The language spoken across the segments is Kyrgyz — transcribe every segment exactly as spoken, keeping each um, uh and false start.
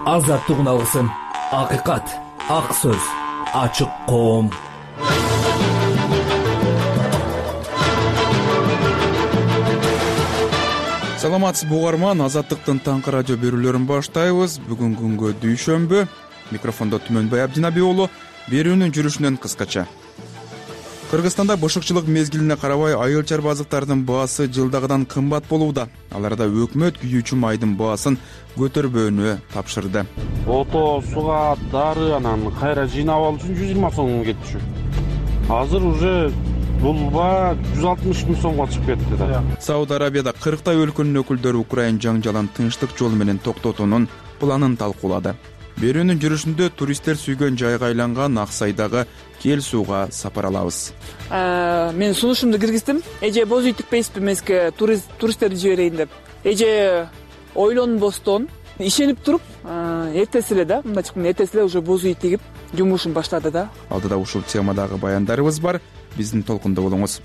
азаттык алгысың. Акыйкат, ак сөз, ачык коом. Саламатсызбы угарман, Азаттыктын таңкы радио берүүлөрүн баштайбыз. Бүгүн күнгө дүйшөмбү. Микрофондо Түмөнбай Абдинаби уулу. Берүүнүн жүрүшүнөн кыскача. Кыргызстанда бошокчулук мезгилине карабай айыл чарба азыктардын баасы жылдагыдан кымбат болууда. Аларда өкмөт күйүүчү майдын баасын көтөрбөөнү тапшырды. Ото, суга, дары анан кайра жыйнап алуу үчүн жүз жыйырма сом кетчү. Азыр уже бул баа жүз алтымыш миң сомго чыгып кетти да. Сауд Арабияда кырктай өлкөнүн өкүлдөрү Украин жаңжалын тынчтык жол менен токтотуунун планын талкуулады. Берүүнүн жүрүшүндө туристтер сүйгөн жайга айланган Аксайдагы Кел сууга сапар алабыз. Мен сунушумду киргиздим. Эже боз үй тикпейсизби эмеске туристтерди жиберейин деп. Эже ойлонбостон ишенип туруп, эртеси эле да, мындай чыккан эртеси эле уже боз үй тигип жумушун баштады да. Алдыда ушул темадагы баяндарыбыз бар. Биздин толкунда болуңуз.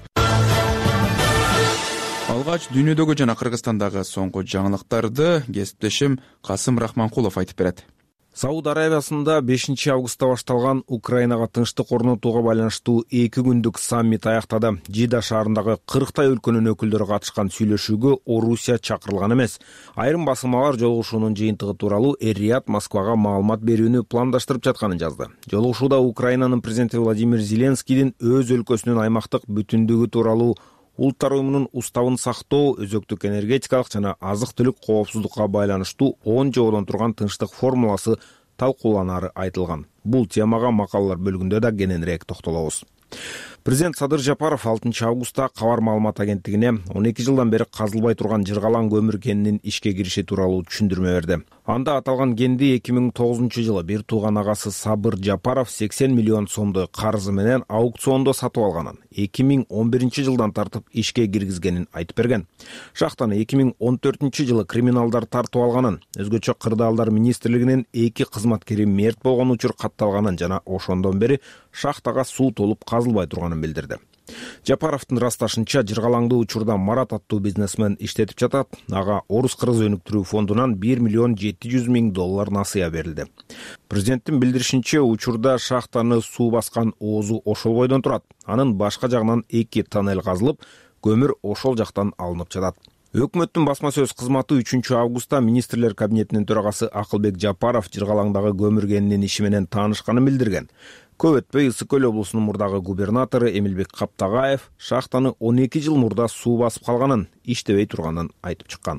Алгач дүйнөдөгү жана Кыргызстандагы соңку жаңылыктарды кесиптешим Касым Рахманкулов айтып берет. Сауд Арабиясында бешинчи августта башталган Украинага тынчтык орнотууга байланыштуу эки күндүк саммит аяктады. Жида шаарындагы кырктай өлкөнүн өкүлдөрү катышкан сүйлөшүүгө Орусия чакырылган эмес. Айрым басылмалар жолугушуунун жыйынтыгы тууралуу Эр-Рияд Москвага маалымат берүүнү пландаштырып жатканын жазды. Жолугушууда Украинанын президенти Владимир Зеленскийдин өз өлкөсүнүн аймактык бүтүндүгү тууралуу Улуттар уюмунун уставын сактоо, өзөктүк энергетикалык жана азык-түлүк коопсуздукка байланыштуу он жободон турган тынчтык формуласы талкууланары айтылган. Бул темага макалалар бөлүгүндө да кененирээк токтолобуз. Президент Садыр Жапаров алтынчы августта Кабар маалымат агенттигине он эки жылдан бери казылбай турган Жыргалаң көмүр кенинин ишке кириши тууралуу түшүндүрмө берди. Анда аталган кенди эки миң тогузунчу жылы бир тууган агасы Сабыр Жапаров сексен миллион сомду карызы менен аукциондо сатып алганын, эки миң он биринчи жылдан тартып ишке киргизгенин айтып берген. Шахтаны эки миң он төртүнчү жылы криминалдар тартып алганын, өзгөчө Кырдаалдар министрлигинин эки кызматкери мерт болгон учур катталганын жана ошондон бери шахтага суу толуп казылбай турганын билдирди. Жапаровдун ырасташынча, Жыргалаңды учурда Марат аттуу бизнесмен иштетип жатат. Ага Орус-Кыргыз өнүктүрүү фондунан бир миллион жети жүз миң доллар насыя берилди. Президенттин билдиришинче, учурда шахтаны суу баскан оозу ошол бойдон турат. Анын башка жагынан эки тоннель казылып, көмүр ошол жактан алынып жатат. Өкмөттүн басма сөз кызматы үчүнчү августта министрлер кабинетинин төрагасы Акылбек Жапаров Жыргалаңдагы көмүр кенинин иши менен таанышканын билдирген. Көп өтпөй Ысык көл облусунун мурдагы губернатору Эмилбек Каптагаев шахтаны он эки жыл мурда суу басып калганын, иштебей турганын айтып чыккан.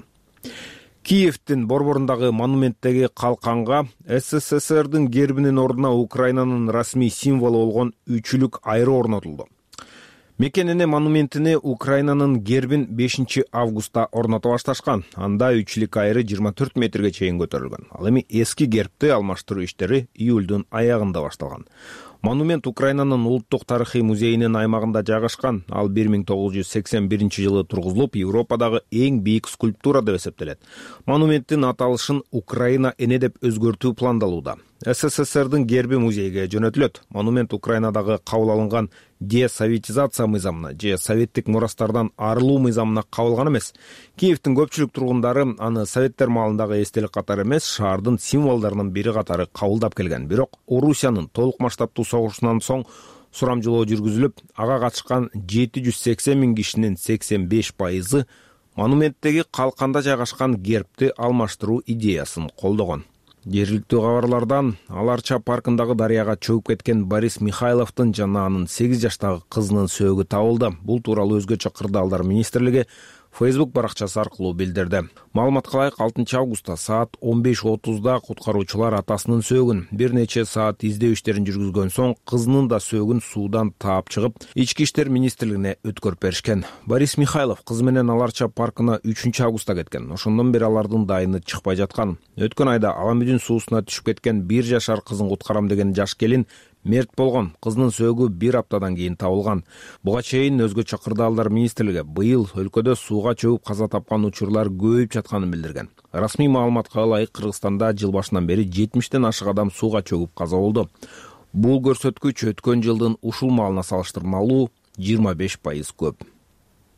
Киевдин борборундагы монументтеги калканга СССРдин гербинин ордуна Украинанын расмий символу болгон үчүлүк айры орнотулду. Мекенине монументине Украинанын гербин бешинчи августта орното башташкан. Анда үчүлүк айры жыйырма төрт метрге чейин көтөрүлгөн. Ал эми эски гербти алмаштыруу иштери июлдун аягында башталган. Монумент Украинанын улуттук тарыхый музейинин аймагында жайгашкан. Ал бир миң тогуз жүз сексен биринчи жылы тургузулуп, Европадагы эң бийик скульптура деп эсептелет. Монументтин аталышын Украина эне деп өзгөртүү пландалууда. СССРдин герби музейге жөнөтүлөт. Монумент Украинадагы кабыл алынган десоветизация мыйзамына же советтик мурастардан арылуу мыйзамына кабылган эмес. Киевдин көпчүлүк тургундары аны советтер маалындагы эстелик катары эмес, шаардын символдорунун бири катары кабылдап келген. Бирок Орусиянын толук масштабтуу согушунан соң сурамжылоо жүргүзүлүп, ага катышкан жети жүз сексен миң кишинин сексен беш пайызы монументтеги калканда жайгашкан гербти алмаштыруу идеясын колдогон. Жергиликтүү кабарлардан Аларча паркындагы дарыяга чөгүп кеткен Борис Михайловдун жана анын сегиз жаштагы кызынын сөөгү табылды. Бул тууралуу өзгөчө Кырдаалдар министрлиги Facebook баракчасы аркылуу билдирди. Маалыматка ылайык, алтынчы августта саат он беш отузда куткаруучулар атасынын сөөгүн бир нече саат издөө иштерин жүргүзгөн соң кызынын да сөөгүн суудан таап чыгып, Ички иштер министрлигине өткөрүп беришкен. Борис Михайлов кызы менен Аларча паркына үчүнчү августта кеткен. Ошондон бери алардын дайыны чыкпай жаткан. Өткөн айда Аламүдүн суусуна түшүп кеткен бир жашар кызын куткарам деген жаш келин мерт болгон. Кызынын сөөгү бир аптадан кийин табылган. Буга чейин өзгөчө Кырдаалдар министрлиги быйыл өлкөдө сууга чөгүп каза тапкан учурлар көбөйүп жатканын билдирген. Расмий маалыматка ылайык, Кыргызстанда жыл башынан бери жетимиштен ашык адам сууга чөгүп каза болду. Бул көрсөткүч өткөн жылдын ушул маалына салыштырмалуу жыйырма беш пайыз көп.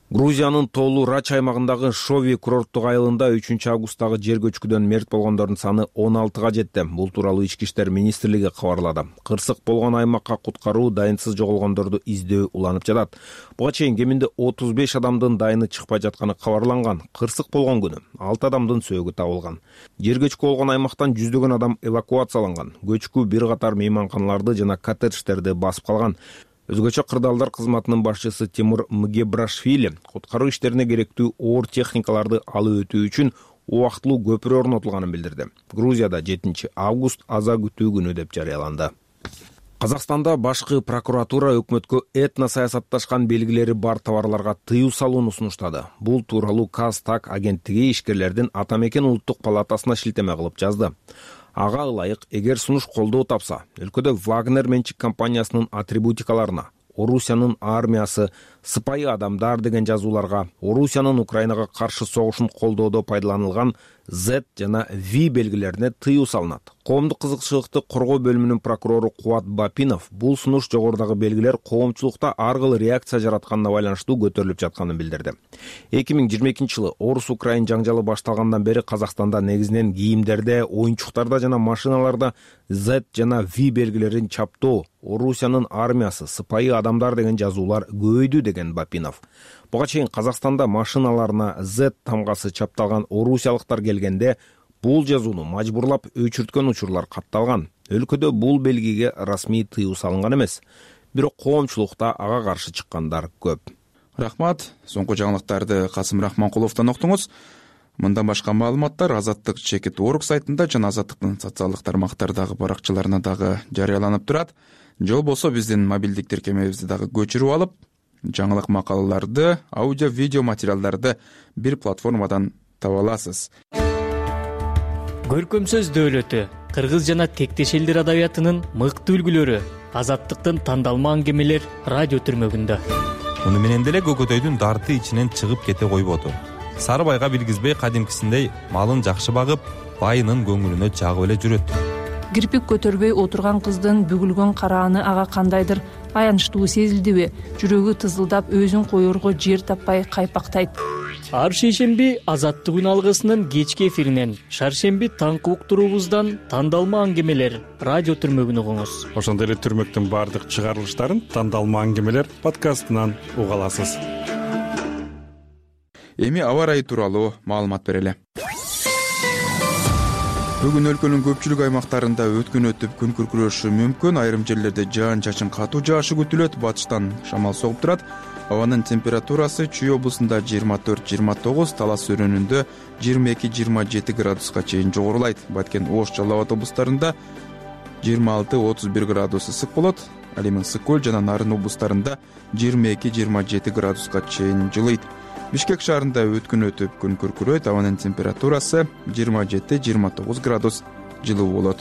Грузиянын тоолуу Рач аймагындагы Шови курорттук айылында үчүнчү августтагы жер көчкүдөн мерт болгондордун саны он алтыга жетти. Бул тууралуу Ички иштер министрлиги кабарлады. Кырсык болгон аймакка куткаруу, дайынсыз жоголгондорду издөө уланып жатат. Буга чейин кеминде отуз беш адамдын дайыны чыкпай жатканы кабарланган. Кырсык болгон күнү алты адамдын сөөгү табылган. Жер көчкү болгон аймактан жүздөгөн адам эвакуацияланган. Көчкү бир катар мейманканаларды жана коттедждерди басып калган. Өзгөчө кырдаалдар кызматынын башчысы Тимур Мгебрашвили куткаруу иштерине керектүү оор техникаларды алып өтүү үчүн убактылуу көпүрө орнотулганын билдирди. Грузияда жетинчи август аза күтүү күнү деп жарыяланды. Казакстанда башкы прокуратура өкмөткө этно саясатташкан белгилери бар товарларга тыюу салууну сунуштады. Бул тууралуу Казтак агенттиги ишкерлердин Ата мекен улуттук палатасына шилтеме кылып жазды. Ага ылайык, эгер сунуш колдоо тапса, өлкөдө Вагнер менчик компаниясынын атрибутикаларына, Орусиянын армиясы, сыпайы адамдар деген жазууларга, Орусиянын Украинага каршы согушун колдоодо пайдаланылган Z жана V белгилерине тыюу салынат. Коомдук кызыкчылыкты коргоо бөлүмүнүн прокурору Кубат Бапинов бул сунуш жогорудагы белгилер коомчулукта ар кыл реакция жаратканына байланыштуу көтөрүлүп жатканын билдирди. эки миң жыйырма экинчи жылы Орус-Украин жаңжалы башталгандан бери Казакстанда негизинен кийимдерде, оюнчуктарда жана машиналарда Z жана V белгилерин чаптоо, Орусиянын армиясы, сыпайы адамдар деген жазуулар көбөйдү деген Бапинов. Буга чейин Казакстанда машиналарына Z тамгасы чапталган орусиялыктар келгенде бул жазууну мажбурлап өчүрткөн учурлар катталган. Өлкөдө бул белгиге расмий тыюу салынган эмес, бирок коомчулукта ага каршы чыккандар көп. Рахмат. Соңку жаңылыктарды Касым Рахманкуловдон уктуңуз. Мындан башка маалыматтар Азаттык чекит точка орг сайтында жана Азаттыктын социалдык тармактардагы баракчаларына дагы жарыяланып турат. Жол болсо биздин мобилдик тиркемебизди дагы көчүрүп алып, жаңылык макалаларды, аудио, видео материалдарды бир платформадан таба аласыз. Көркөм сөз дөөлөтү, кыргыз жана тектеш элдер адабиятынын мыкты үлгүлөрү, Азаттыктын тандалма аңгемелер радио түрмөгүндө. Муну менен деле көкөтөйдүн дарты ичинен чыгып кете койбоду. Сары байга билгизбей кадимкисиндей малын жакшы багып, байынын көңүлүнө жагып эле жүрөт. Кирпик көтөрбөй отурган кыздын бүгүлгөн карааны ага кандайдыр аянычтуу сезилдиби? Жүрөгү тызылдап, өзүн коерго жер таппай кайпактайт. Ар шейшемби Азаттык үн алгысынын кечки эфиринен, шаршемби таңкы уктуруубуздан тандалма аңгемелер радио түрмөгүн угуңуз. Ошондой эле түрмөктүн баардык чыгарылыштарын тандалма аңгемелер подкастынан уга аласыз. Эми аба ырайы тууралуу маалымат берели. Бүгүн өлкөнүн көпчүлүк аймактарында өткөн өтүп күн күркүрөшү мүмкүн. Айрым жерлерде жаан чачын катуу жаашы күтүлөт. Батыштан шамал согуп турат. Абанын температурасы Чүй облусунда жыйырма төрт жыйырма тогуз, Талас өрөөнүндө жыйырма эки жыйырма жети градуска чейин жогорулайт. Баткен, Ош, Жалал Абад облустарында жыйырма алты отуз бир градус ысык болот. Ал эми Ысык көл жана Нарын облустарында жыйырма эки жыйырма жети градуска чейин жылыйт. Бишкек шаарында өткөн өтүп күн күркүрөйт. Абанын температурасы жыйырма жети жыйырма тогуз градус жылуу болот.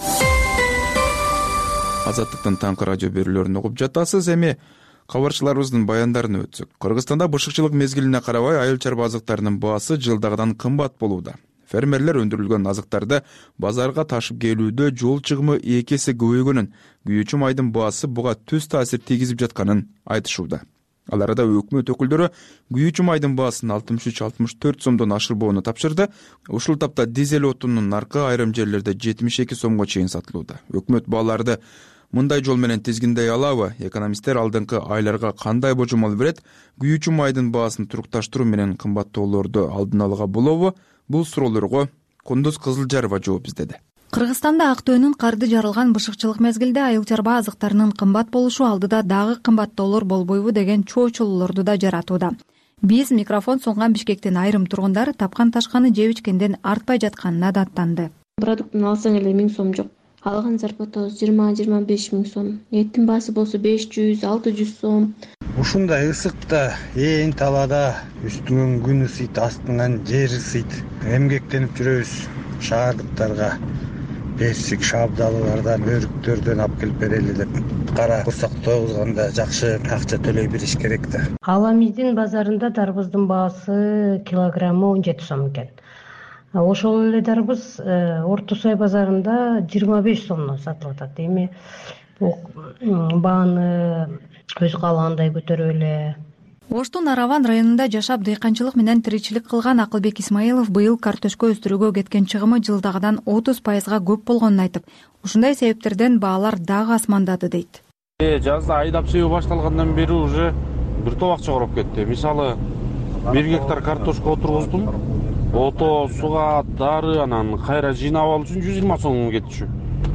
Азаттыктын таңкы радио берүүлөрүн угуп жатасыз. Эми кабарчыларыбыздын баяндарына өтсөк. Кыргызстанда бышыкчылык мезгилине карабай айыл чарба азыктарынын баасы жылдагыдан кымбат болууда. Фермерлер өндүрүлгөн азыктарды базарга ташып келүүдө жол чыгымы эки эсе көбөйгөнүн, күйүүчү майдын баасы буга түз таасир тийгизип жатканын айтышууда. Ал арада өкмөт өкүлдөрү күйүүчү майдын баасын алтымыш үч алтымыш төрт сомдон ашырбоону тапшырды. Ушул тапта дизель отунунун наркы айрым жерлерде жетимиш эки сомго чейин сатылууда. Өкмөт бааларды мындай жол менен тизгиндей алабы? Экономисттер алдыңкы айларга кандай божомол берет? Күйүүчү майдын баасын турукташтыруу менен кымбаттоолорду алдын алууга болобу? Бул суроолорго Кундуз Кызылжарова жооп издеди. Кыргызстанда актөөнүн карды жарылган бышыкчылык мезгилде айыл чарба азыктарынын кымбат болушу алдыда дагы кымбаттоолор болбойбу деген чоочулуулорду да жаратууда. Биз микрофон сунган Бишкектин айрым тургундары тапкан ташканы жеп ичкенден артпай жатканына даттанды. Продуктун алсаң эле миң сом жок. Алган зарплатабыз жыйырма жыйырма беш миң сом. Эттин баасы болсо беш жүз алты жүз сом. Ушундай ысыкта ээн талаада үстүңөн күн ысыйт, астыңан жер ысыйт. Эмгектенип жүрөбүз. Шаардыктарга персик, шабдалылардан, өрүктөрдөн алып келип берели деп кара курсак тойгузганда жакшы акча төлөй бериш керек да. Аламиздин базарында дарбыздын баасы килограммы он жети сом экен. Ошол эле дарбыз Орто Сай базарында жыйырма беш сомдон сатылып атат. Эми бул бааны өз каалагандай көтөрүп эле оштун Араван районунда жашап дыйканчылык менен тиричилик кылган Акылбек Исмаилов быйыл картөшкө өстүрүүгө кеткен чыгымы жылдагыдан отуз пайызга көп болгонун айтып, ушундай себептерден баалар дагы асмандады дейт. Жазда айдап себүү башталгандан бери уже бир топ акча короп кетти. Мисалы бир гектар картошка отургуздум. Ото, суга, дары, анан кайра жыйнап алуу үчүн жүз жыйырма сом кетчү.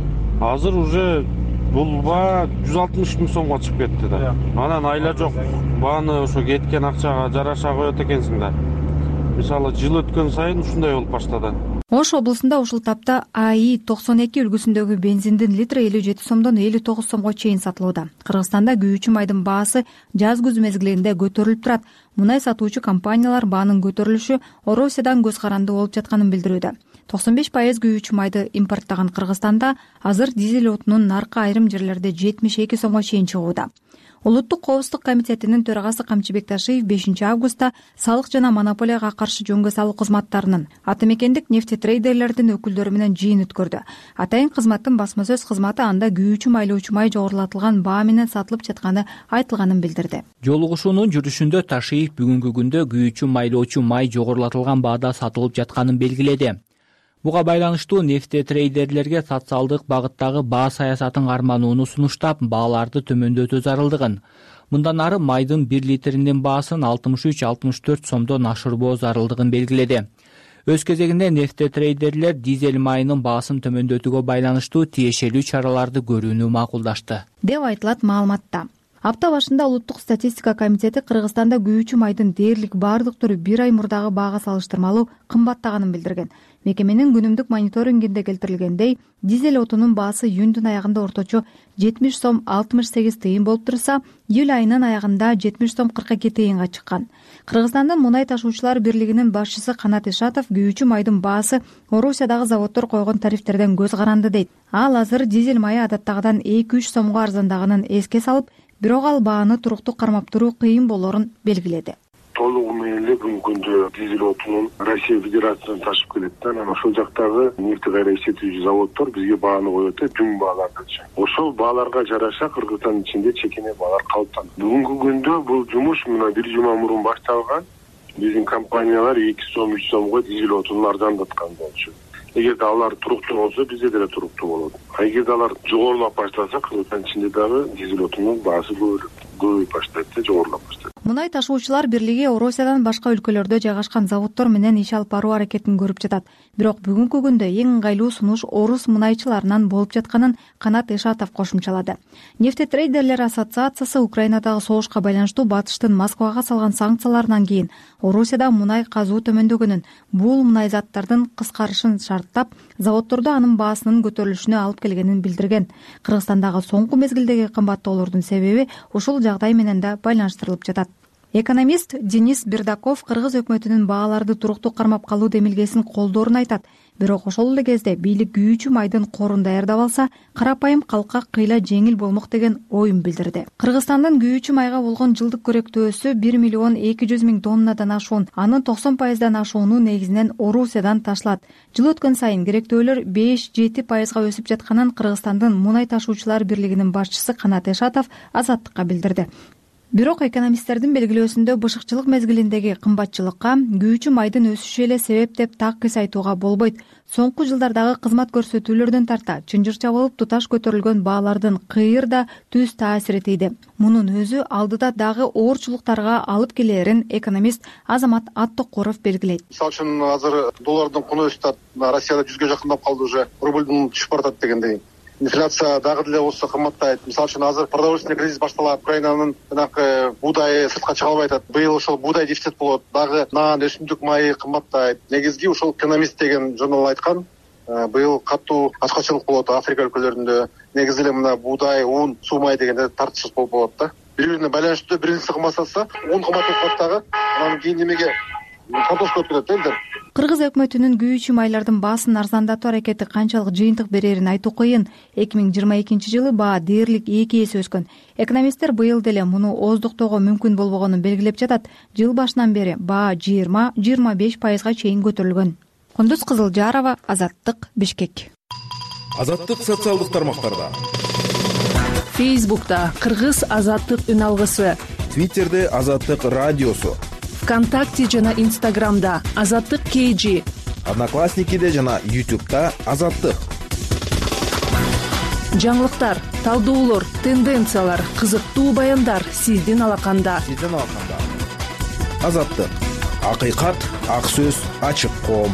Азыр уже бул баа жүз алтымыш миң сомго чыгып кетти да. Анан айла жок, бааны ошо кеткен акчага жараша коет экенсиң да. Мисалы жыл өткөн сайын ушундай болуп баштады. Ош облусунда ушул тапта АИ токсон эки үлгүсүндөгү бензиндин литри элүү жети сомдон элүү тогуз сомго чейин сатылууда. Кыргызстанда күйүүчү майдын баасы жаз-күз мезгилинде көтөрүлүп турат. Мунай сатуучу компаниялар баанын көтөрүлүшү Орусиядан көз каранды болуп жатканын билдирүүдө. токсон беш пайыз күйүүчү майды импорттогон Кыргызстанда азыр дизель отунун наркы айрым жерлерде жетимиш эки сомго чейин чыгууда. Улуттук коопсуздук комитетинин төрагасы Камчыбек Ташиев бешинчи августта салык жана монополияга каршы жөнгө салуу кызматтарынын аты мекендик нефтетрейдерлердин өкүлдөрү менен жыйын өткөрдү. Атайын кызматтын басма сөз кызматы анда күйүүчү майлоочу май жогорулатылган баа менен сатылып жатканы айтылганын билдирди. Жолугушуунун жүрүшүндө Ташиев бүгүнкү күндө күйүүчү майлоочу май жогорулатылган баада сатылып жатканын белгиледи. Буга байланыштуу нефтетрейдерлерге социалдык багыттагы баа саясатын карманууну сунуштап, бааларды төмөндөтүү зарылдыгын. Мындан ары майдын бир литринин баасын алтымыш үч алтымыш төрт сомдон ашырбоо зарылдыгын белгиледи. Өз кезегинде нефтетрейдерлер дизель майынын баасын төмөндөтүүгө байланыштуу тиешелүү чараларды көрүүнү макулдашты, деп айтылат маалыматта. Апта башында Улуттук статистика комитети Кыргызстанда күйүүчү майдын дээрлик баардык түрү бир ай мурдагы баага салыштырмалуу кымбаттаганын билдирген. Мекеменин күнүмдүк мониторингинде келтирилгендей, дизель отунун баасы июндун аягында орточо жетимиш сом алтымыш сегиз тыйын болуп турса, июль айынын аягында жетимиш сом кырк эки тыйынга чыккан. Кыргызстандын Мунай ташуучулар бирлигинин башчысы Канат Ишатов күйүүчү майдын баасы Орусиядагы заводдор койгон тарифтерден көз каранды дейт. Ал азыр дизель майы адаттагыдан эки үч сомго арзандагынын эске салып, бирок ал бааны туруктуу кармап туруу кыйын болорун белгиледи. Толугу менен бүгүнкү күндө дизель отунун Россия Федерациясынан ташып келет да, анан ошол жактагы нефти кайра иштетүүчү заводдор бизге бааны коет, түн баалардычы. Ошол бааларга жараша Кыргызстандын ичинде чекене баалар калыптанды. Бүгүнкү күндө бул жумуш мына бир жума мурун башталган. Биздин компаниялар эки сом үч сомго дизель отунун арзандаткан болчу. Эгерде алар туруктуу болсо, бизде деле туруктуу болот. А эгерде алар жогорулап баштаса, Кыргызстандын ичинде дагы дизель отунун баасы көбөйүп баштайт, жогорулап баштайт. Мунай ташуучулар бирлиги Орусиядан башка өлкөлөрдө жайгашкан заводдор менен иш алып баруу аракетин көрүп жатат. Бирок бүгүнкү күндө эң ыңгайлуу сунуш орус мунайчыларынан болуп жатканын Канат Ишатов кошумчалады. Нефтетрейдерлер ассоциациясы Украинадагы согушка байланыштуу Батыштын Москвага салган санкцияларынан кийин Орусияда мунай казуу төмөндөгөнүн, бул мунай заттардын кыскарышын шарттап, заводдордо анын баасынын көтөрүлүшүнө алып келгенин билдирген. Кыргызстандагы соңку мезгилдеги кымбаттоолордун себеби ушул жагдай менен да байланыштырылып жатат. Экономист Денис Бердаков кыргыз өкмөтүнүн бааларды туруктуу кармап калуу демилгесин колдоорун айтат. Бирок ошол эле кезде бийлик күйүүчү майдын корун даярдап алса, карапайым калкка кыйла жеңил болмок деген оюн билдирди. Кыргызстандын күйүүчү майга болгон жылдык көрөктөөсү бир миллион эки жүз миң тоннадан ашуун, анын токсон пайыздан ашууну негизинен Орусиядан ташылат. Жыл өткөн сайын керектөөлөр беш жети пайызга өсүп жатканын Кыргызстандын Мунай ташуучулар бирлигинин башчысы Канат Ишатов Азаттыкка билдирди. Бирок экономисттердин белгилөөсүндө бышыкчылык мезгилиндеги кымбатчылыкка күйүүчү майдын өсүшү эле себеп деп так кыйс айтууга болбойт. Соңку жылдардагы кызмат көрсөтүүлөрдөн тарта чынжырча болуп туташ көтөрүлгөн баалардын кыйыр да түз таасири тийди. Мунун өзү алдыда дагы оорчулуктарга алып келерин экономист Азамат Аттокуров белгилейт. Мисалы үчүн азыр доллардын куну өсүп, Россияда жүзгө жакындап калды уже, рублдун түшүп баратат дегендей. Инфляция дагы деле болсо кымбаттайт. Мисалы үчүн азыр продовольственный кризис башталат, Украинанын жанагы буудайы сыртка чыга албай атат. Быйыл ошол буудай дефицит болот, дагы нан, өсүмдүк майы кымбаттайт. Негизги ушул экономист деген журнал айткан, быйыл катуу ачкачылык болот Африка өлкөлөрүндө. Негизи эле мына буудай, ун, суу май дегенде тартыш болуп болот да. Бири-бирине байланыштуу, биринчиси кымбаттаса, ун кымбаттап дагы, анан кийин немеге картошка өтүп кетет элдер. Кыргыз өкмөтүнүн күйүүчү майлардын баасын арзандатуу аракети канчалык жыйынтык берерин айтуу кыйын. эки миң жыйырма экинчи жылы баа дээрлик эки эсе өскөн. Экономисттер быйыл деле муну ооздуктоого мүмкүн болбогонун белгилеп жатат. Жыл башынан бери баа жыйырма жыйырма беш пайызга чейин көтөрүлгөн. Кундуз Кызылжарова, Азаттык, Бишкек. Азаттык социалдык тармактарда. Фейсбукта Кыргыз Азаттык үн алгысы, Твиттерде Азаттык радиосу, ВКонтакте жана Инстаграмда Азаттык кей жи, Одноклассникиде жана Ютубта Азаттык. Жаңылыктар, талдоолор, тенденциялар, кызыктуу баяндар сиздин алаканда. Сиздин алаканда. Азаттык. Акыйкат, ак сөз, ачык коом.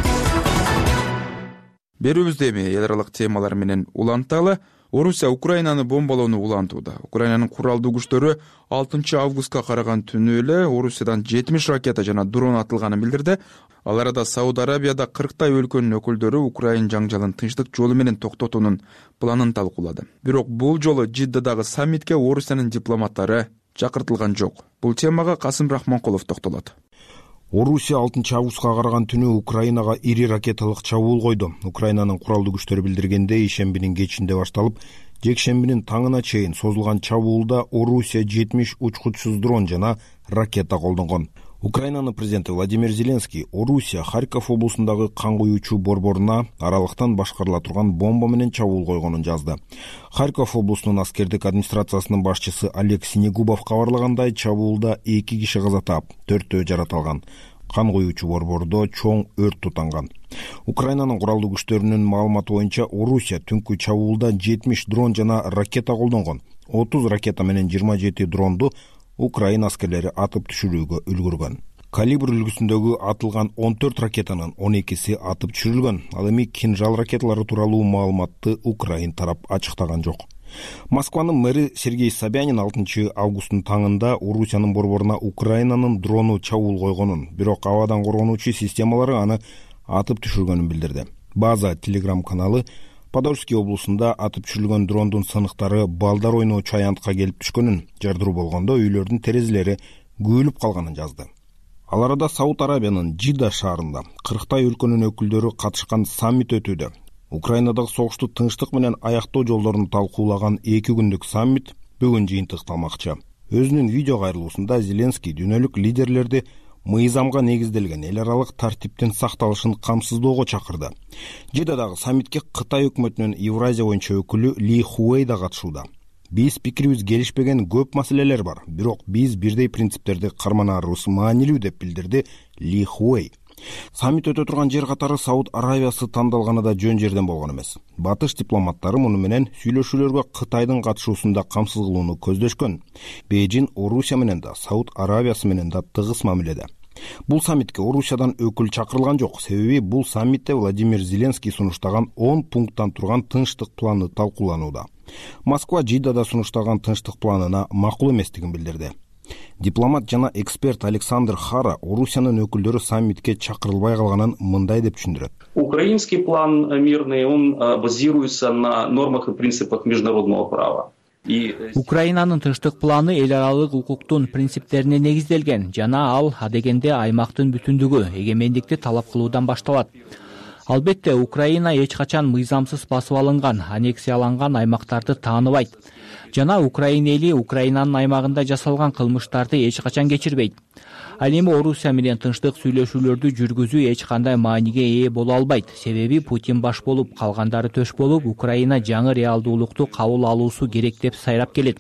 Берүүбүздө эми эл аралык темалар менен уланталы. Орусия Украинаны бомбалоону улантууда. Украинанын куралдуу күчтөрү алтынчы августка караган түнү эле Орусиядан жетимиш ракета жана дрон атылганын билдирди. Ал арада Сауд Арабияда кырктай өлкөнүн өкүлдөрү Украин жаңжалын тынчтык жолу менен токтотуунун планын талкуулады. Бирок бул жолу Жиддадагы саммитке Орусиянын дипломаттары чакыртылган жок. Бул темага Касым Рахманкулов токтолот. Орусия алтынчы августка караган түнү Украинага ири ракеталык чабуул койду. Украинанын куралдуу күчтөрү билдиргендей, ишембинин кечинде башталып, жекшембинин таңына чейин созулган чабуулда Орусия жетимиш учкучсуз дрон жана ракета колдонгон. Украинанын президенти Владимир Зеленский Орусия Харьков облусундагы кан куюучу борборуна аралыктан башкарыла турган бомба менен чабуул койгонун жазды. Харьков облусунун аскердик администрациясынын башчысы Олег Синегубов кабарлагандай, чабуулда эки киши каза таап, төртөө жарат алган. Кан куюучу борбордо чоң өрт тутанган. Украинанын куралдуу күчтөрүнүн маалыматы боюнча, Орусия түнкү чабуулда жетимиш дрон жана ракета колдонгон. отуз ракета менен жыйырма жети дронду Украина аскерлери атып түшүрүүгө үлгүргөн. Калибр үлгүсүндөгү атылган он төрт ракетанын он экиси атып түшүрүлгөн. Ал эми кинжал ракеталары тууралуу маалыматты Украин тарап ачыктаган жок. Москванын мэри Сергей Собянин алтынчы августтун таңында Орусиянын борборуна Украинанын дрону чабуул койгонун, бирок абадан коргонуучу системалары аны атып түшүргөнүн билдирди. База телеграм каналы Подольский облусунда атып түшүрүлгөн дрондун сыныктары балдар ойноочу аянтка келип түшкөнүн, жардыруу болгондо үйлөрдүн терезелери күйүлүп калганын жазды. Ал арада Сауд Арабиянын Жида шаарында кырктай өлкөнүн өкүлдөрү катышкан саммит өтүүдө. Украинадагы согушту тынчтык менен аяктоо жолдорун талкуулаган эки күндүк саммит бүгүн жыйынтыкталмакчы. Өзүнүн видео кайрылуусунда Зеленский дүйнөлүк лидерлерди мыйзамга негизделген эл аралык тартиптин сакталышын камсыздоого чакырды. Жидадагы саммитке Кытай өкмөтүнүн Евразия боюнча өкүлү Ли Хуэй да катышууда. Биз пикирибиз келишпеген көп маселелер бар, бирок биз бирдей принциптерди карманаарыбыз маанилүү деп билдирди Ли Хуэй. Саммит өтө турган жер катары Сауд Арабиясы тандалганы да жөн жерден болгон эмес. Батыш дипломаттары муну менен сүйлөшүүлөргө Кытайдын катышуусунда камсыз кылууну көздөшкөн. Бейжин Орусия менен да, Сауд Арабиясы менен да тыгыз мамиледе. Бул саммитке Орусиядан өкүл чакырылган жок. Себеби бул саммитте Владимир Зеленский сунуштаган он пункттан турган тынчтык планы талкууланууда. Москва Жиддада сунуштаган тынчтык планына макул эместигин билдирди. Дипломат жана эксперт Александр Хара Орусиянын өкүлдөрү саммитке чакырылбай калганын мындай деп түшүндүрөт. Украинский план мирный, он базируется на нормах и принципах международного права. Украинанын тынчтык планы эл аралык укуктун принциптерине негизделген жана ал адегенде аймактын бүтүндүгү, эгемендикти талап кылуудан башталат. Албетте, Украина эч качан мыйзамсыз басып алынган, аннексияланган аймактарды тааныбайт. Жана Украина эли Украинанын аймагында жасалган кылмыштарды эч качан кечирбейт. Ал эми Орусия менен тынчтык сүйлөшүүлөрдү жүргүзүү эч кандай мааниге ээ боло албайт. Себеби Путин баш болуп, калгандары төш болуп, Украина жаңы реалдуулукту кабыл алуусу керек деп сайрап келет.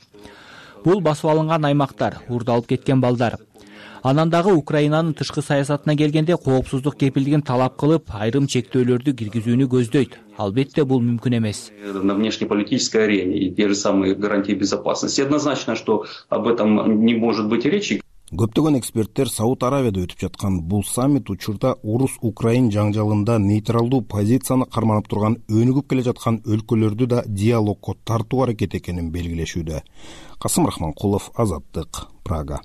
Бул басып алынган аймактар, урдалып кеткен балдар. Анан дагы Украинанын тышкы саясатына келгенде коопсуздук кепилдигин талап кылып, айрым чектөөлөрдү киргизүүнү көздөйт. Албетте, бул мүмкүн эмес. На внешнеполитической арене и те же самые гарантии безопасности. Однозначно, что об этом не может быть речи. Көптөгөн эксперттер Сауд Арабияда өтүп жаткан бул саммит учурда Орус-Украин жаңжалында нейтралдуу позицияны карманып турган өнүгүп келе жаткан өлкөлөрдү да диалогко тартуу аракет экенин белгилешүүдө. Касым Рахманкулов, Азаттык, Прага.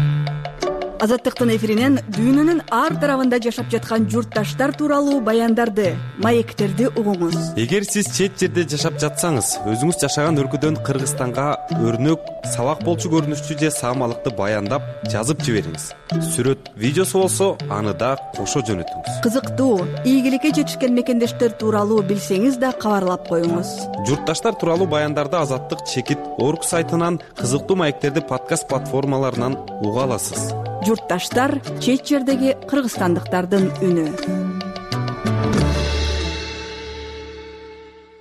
Азаттыктын эфиринен дүйнөнүн ар тарабында жашап жаткан журтташтар тууралуу баяндарды, маектерди угуңуз. Эгер сиз чет жерде жашап жатсаңыз, өзүңүз жашаган өлкөдөн Кыргызстанга өрнөк, сабак болчу көрүнүштүү же саамалыкты баяндап, жазып жибериңиз. Сүрөт, видеосу болсо, аны да кошо жөнөтүңүз. Кызыктуу, ийгиликке жетишкен мекендештер тууралуу билсеңиз да кабарлап коюңуз. Журтташтар тууралуу баяндарды Азаттык чекит орг сайтынан, кызыктуу маектерди подкаст платформаларынан уга аласыз. Журтташтар чет жердеги кыргызстандыктардын үнү.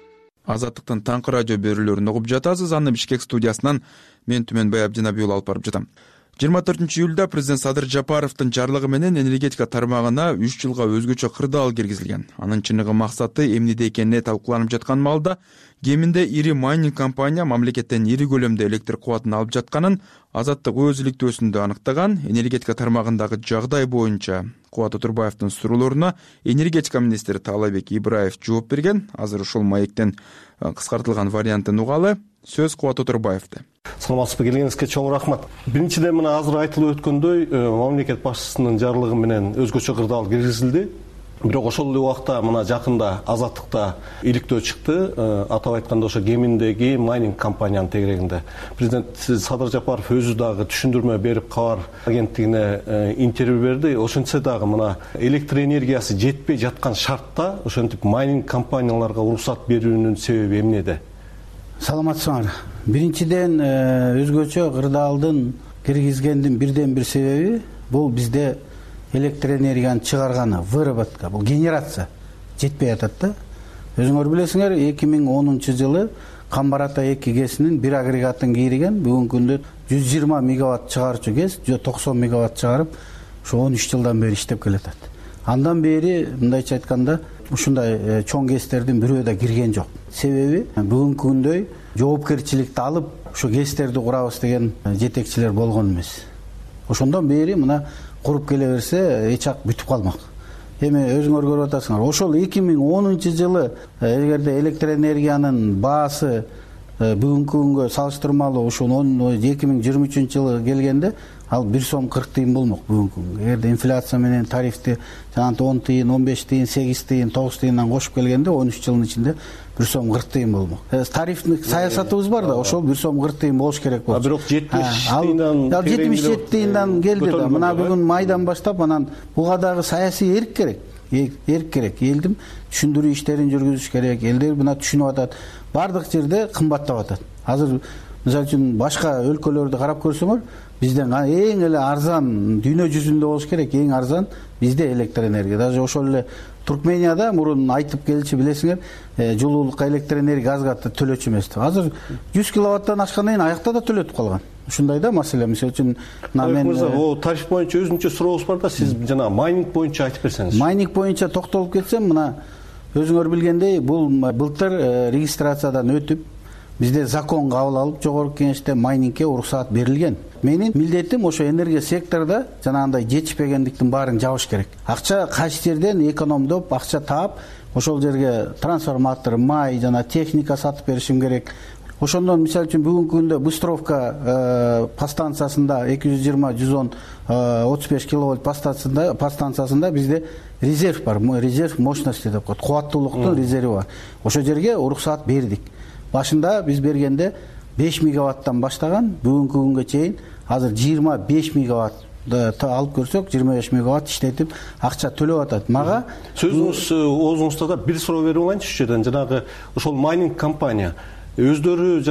Азаттыктын таңкы радио берүүлөрүн угуп жатасыз. Аны Бишкек студиясынан мен Түмөнбай Абдинабий уулу алып барып жатам. жыйырма төртүнчү июлда президент Садыр Жапаровдун жарлыгы менен энергетика тармагына үч жылга өзгөчө кырдаал киргизилген. Анын чыныгы максаты эмнеде экени талкууланып жаткан маалда кеминде ири майнинг компания мамлекеттен ири көлөмдө электр кубатын алып жатканын Азаттык өз иликтөөсүндө аныктаган. Энергетика тармагындагы жагдай боюнча Кубат Отурбаевдин суроолоруна энергетика министри Таалайбек Ибраев жооп берген. Азыр ушул маектен кыскартылган вариантын угалы. Сөз Кубат Отурбаевде. Саламатсызбы, келгениңизге чоң рахмат. Биринчиден мына азыр айтылып өткөндөй, мамлекет башчысынын жарлыгы менен өзгөчө кырдаал киргизилди. Бирок ошол эле убакта мына жакында Азаттыкта иликтөө чыкты. Атап айтканда ошо кеминдеги майнинг компаниянын тегерегинде. Президент Садыр Жапаров өзү дагы түшүндүрмө берип кабар агенттигине интервью берди. Ошентсе дагы мына электр энергиясы жетпей жаткан шартта ошентип майнинг компанияларга уруксат берүүнүн себеби эмнеде? Саламатсыңар. Биринчиден өзгөчө кырдаалдын киргизгендин бирден бир себеби бул бизде электр энергияны чыгарганы, выработка, бул генерация жетпей атат да. Өзүңөр билесиңер, эки миң онунчу жылы Камбар-Ата эки гэсинин бир агрегатын кийриген, бүгүнкү күндө жүз жыйырма мегаватт чыгарчу гэс, токсон мегаватт чыгарып, ошо он үч жылдан бери иштеп келатат. Андан бери мындайча айтканда, ушундай чоң гэстердин бирөө да кирген жок. Себеби бүгүнкү күндөй жоопкерчиликти алып, ушу гэстерди курабыз деген жетекчилер болгон эмес. Ошондон бери мына куруп келе берсе, эч ак бүтүп калмак. Эми өзүңөр көрүп атасыңар. Ошол эки миң онунчу жылы эгерде электр энергиянын баасы бүгүнкү күнгө салыштырмалуу ушул эки миң жыйырма үчүнчү жылы келгенде ал бир сом кырк тыйын болмок бүгүнкү күнгө. Эгерде инфляция менен тарифти жанагы он тыйын, он беш тыйын, сегиз тыйын, тогуз тыйындан кошуп келгенде он үч жылдын ичинде бир сом кырк тыйын болмок. Тарифтик саясатыбыз бар да, ошол бир сом кырк тыйын болуш керек болчу. А бирок жетимиш тыйындан жетимиш жети тыйындан келди да. Мына бүгүн майдан баштап анан буга дагы саясий эрк керек. Эрк керек. Элдин түшүндүрүү иштерин жүргүзүш керек. Элдер мына түшүнүп атат. Бардык жерде кымбаттап атат. Азыр мисалы үчүн башка өлкөлөрдү карап көрсөңөр, бизден эң эле арзан дүйнө жүзүндө болуш керек, эң арзан бизде электр энергия. Даже ошол эле Туркменияда мурун айтып келчи билесиңер, жылуулукка электр энергия газга төлөчү эмес. Азыр жүз киловаттан ашкандан кийин аякта да төлөтүп калган. Ушундай да маселе. Мисалы үчүн мен о тариф боюнча өзүнчө сурообуз бар да, сиз жана майнинг боюнча айтып берсеңиз. Майнинг боюнча токтолуп кетсем, мына өзүңөр билгендей, бул былтыр регистрациядан өтүп, бизде закон кабыл алып, жогорку кеңеште майнингке уруксаат берилген. Менин милдетим ошо энергия секторда жанагындай жетишпегендиктин баарын жабыш керек. Акча кайсы жерден экономдоп, акча таап, ошол жерге трансформатор, май жана техника сатып беришим керек. Ошондон мисалы үчүн бүгүнкү күндө Быстровка подстанциясында эки жүз жыйырма жүз он отуз беш киловольт подстанциясында подстанциясында бизде резерв бар, резерв мощности деп коет, кубаттуулуктун резерви бар. Ошол жерге уруксаат бердик. Башында биз бергенде беш мегаваттан баштаган, бүгүнкү күнгө чейин азыр жыйырма беш мегаватт алып көрсөк, жыйырма беш мегаватт иштетип акча төлөп атат. Мага сөзүңүз оозуңузда да бир суроо берип алайынчы ушул жерден. Жанагы ошол майнинг компания өздөрү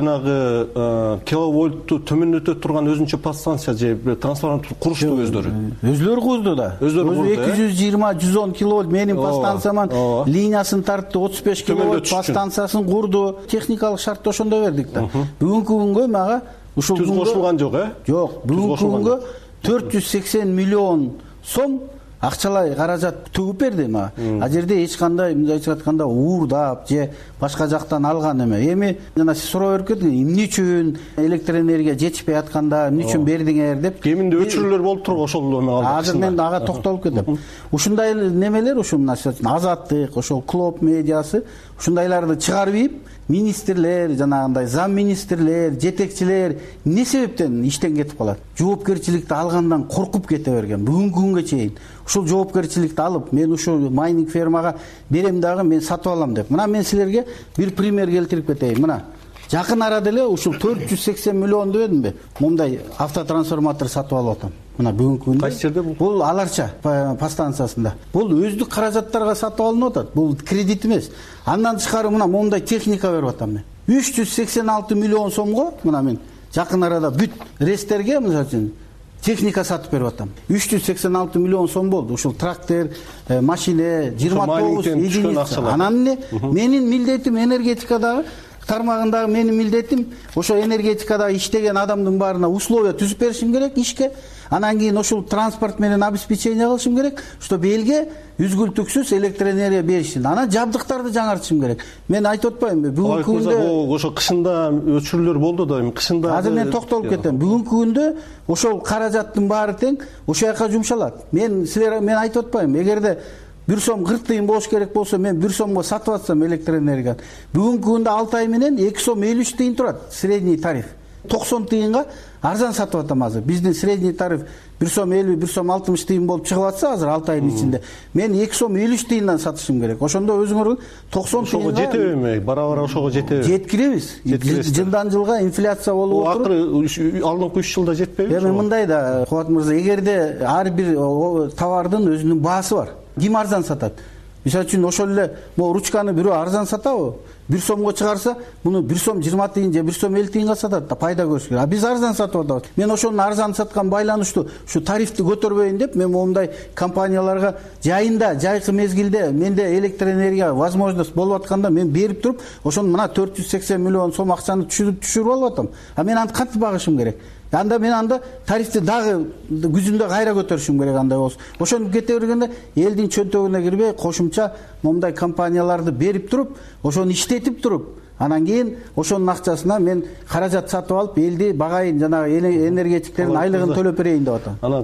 жанагы киловольтту төмөндөтө турган өзүнчө подстанция же трансформатор курушту өздөрү. Өзүлөрү курду да. Өзү эки жүз жыйырма жүз он киловольт менин подстанцияман линиясын тартты, отуз беш киловольт подстанциясын курду. Техникалык шартты ошондой бердик да. Бүгүнкү күнгө мага ушул түз кошулган жок, э? Жок, бүгүнкү күнгө төрт жүз сексен миллион сом акчалай каражат төгүп берди мага. А жерде эч кандай мындайча айтканда уурдап же башка жактан алган эме. Эми жана сиз суроо берип кетиңиз, эмне үчүн электр энергия жетишпей атканда эмне үчүн бердиңер деп. Кеминде өчүрүүлөр болуп туруп ошол эме алды. Азыр мен ага токтолуп кетем. Ушундай немелер, ушул Азаттык, ошол клуб медиасы ушундайларды чыгарып ийип, министрлер, жанагындай зам министрлер, жетекчилер эмне себептен иштен кетип калат? Жоопкерчиликти алгандан коркуп кете берген. Бүгүнкү күнгө чейин ушул жоопкерчиликти алып, мен ушул майнинг фермага берем дагы, мен сатып алам деп. Мына мен силерге бир пример келтирип кетейин. Мына жакын арада эле ушул төрт жүз сексен миллион дебедимби? Момундай автотрансформатор сатып алып атам. Мына бүгүнкү күндө кайсы жерде бул? Бул Аларча подстанциясында. Бул өздүк каражаттарга сатып алынып атат. Бул кредит эмес. Андан тышкары мына момундай техника берип атам мен. үч жүз сексен алты миллион сомго мына мен жакын арада бүт рестерге, мисалы үчүн техника сатып берип атам. үч жүз сексен алты миллион сом болду. Ушул трактор, машина, жыйырма тогуз единица. Анан эмне? Менин милдетим энергетикадагы тармагындагы менин милдетим ошо энергетикада иштеген адамдын баарына условия түзүп беришим керек ишке. Анан кийин ошол транспорт менен обеспечение кылышым керек, чтобы элге үзгүлтүксүз электроэнергия беришин. Анан жабдыктарды жаңартышым керек. Мен айтып атпаймынбы, бүгүнкү күндө ошо кышында өчүрүүлөр болду да, эми кышында азыр мен токтолуп кетем. Бүгүнкү күндө ошол каражаттын баары тең ошол жака жумшалат. Мен силер мен айтып атпаймынбы, эгерде бир сом кырк тыйын болуш керек болсо, мен бир сомго сатып атсам электроэнергияны, бүгүнкү күндө алты ай менен эки сом элүү үч тыйын турат средний тариф. токсон тыйынга арзан сатып атам азыр. Биздин средний тариф бир сом элүү, бир сом алтымыш тыйын болуп чыгып атса азыр алты айдын ичинде. Мен эки сом элүү үч тыйындан сатышым керек. Ошондо өзүңөр токсон тыйынга ошого жетеби? Бара-бара ошого жетеби? Жеткиребиз. Жылдан жылга инфляция болуп отуруп. Акыры алдыңкы үч жылда жетпеби? Эми мындай да, Кубат мырза, эгерде ар бир товардын өзүнүн баасы бар. Ким арзан сатат? Мисалы үчүн ошол эле могу ручканы бирөө арзан сатабы? бир сомго чыгарса, муну бир сом жыйырма тыйын же бир сом элүү тыйынга сатат да, пайда көрүш керек. А биз арзан сатып атабыз. Мен ошону арзан саткан байланыштуу ушу тарифти көтөрбөйүн деп, мен момундай компанияларга жайында, жайкы мезгилде менде электроэнергия возможность болуп атканда мен берип туруп, ошону мына төрт жүз сексен миллион сом акчаны түшүрүп түшүрүп алып атам. А мен аны кантип багышым керек? Анда мен анда тарифти дагы күзүндө кайра көтөрүшүм керек андай болсо. Ошону кете бергенде элдин чөнтөгүнө кирбей кошумча момундай компанияларды берип туруп, ошону иштетип туруп, анан кийин ошонун акчасына мен каражат сатып алып, элди багайын, жанагы энергетиктердин айлыгын төлөп берейин деп атам. Анан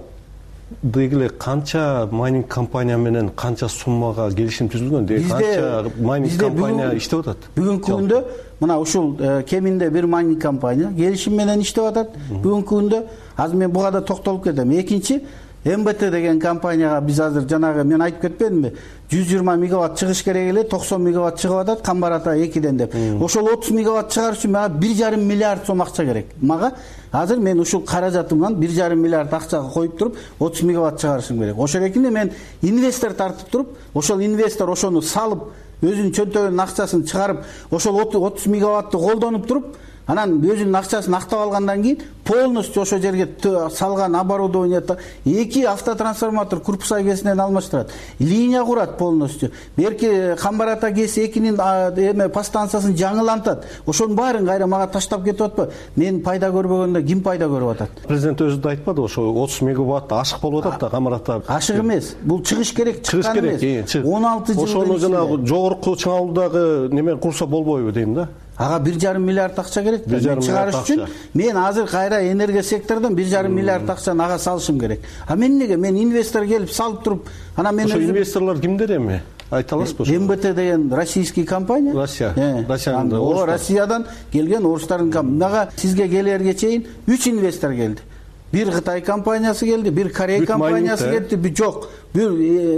дегиле канча майнинг компания менен канча суммага келишим түзүлгөн? Деги канча майнинг компания иштеп атат? Бүгүнкү күндө мына ушул кеминде бир майнинг компания келишим менен иштеп атат. Бүгүнкү күндө азыр мен буга да токтолуп кетем. Экинчи эм бэ тэ деген компанияга биз азыр жанагы мен айтып кетпедимби? жүз жыйырма мегаватт чыгыш керек эле, токсон мегаватт чыгып атат Камбар ата экиден деп. Ошол отуз мегаватт чыгарыш үчүн мага бир жарым миллиард сом акча керек. Мага азыр мен ушул каражатымдан бир жарым миллиард акчага коюп туруп отуз мегаватт чыгарышым керек. Ошол экинде мен инвестор тартып туруп, ошол инвестор ошону салып, өзүнүн чөнтөгүнүн акчасын чыгарып, ошол отуз мегаватты колдонуп туруп, анан өзүнүн акчасын актап алгандан кийин полностью ошол жерге салган оборудованието эки автотрансформатор Курпусай ГЭСинен алмаштырат. Линия курат полностью. Берки Камбар ата ГЭС экинин эме подстанциясын жаңылантат. Ошонун баарын кайра мага таштап кетип атпы? Мен пайда көрбөгөндө ким пайда көрүп атат? Президент өзү да айтпады, ошо отуз мегаватт ашык болуп атат да Камбар ата. Ашык эмес. Бул чыгыш керек, чыккан эмес. он алты жыл. Ошону жанагы жогорку чыңалуудагы неме курса болбойбу дейм да. Ага бир жарым миллиард акча керек. Мен чыгарыш үчүн мен азыр кайра энергия секторунан бир жарым миллиард акчаны ага салышым керек. А мен неге? Мен инвестор келип салып туруп, анан мен өзүм инвесторлор кимдер эми? Айта аласызбы? эм бэ тэ деген российский компания. Россия. Россиядан. О, Россиядан келген орустардын компанияга сизге келерге чейин үч инвестор келди. Бир Кытай компаниясы келди, бир Корея компаниясы келди, бир жок. Бир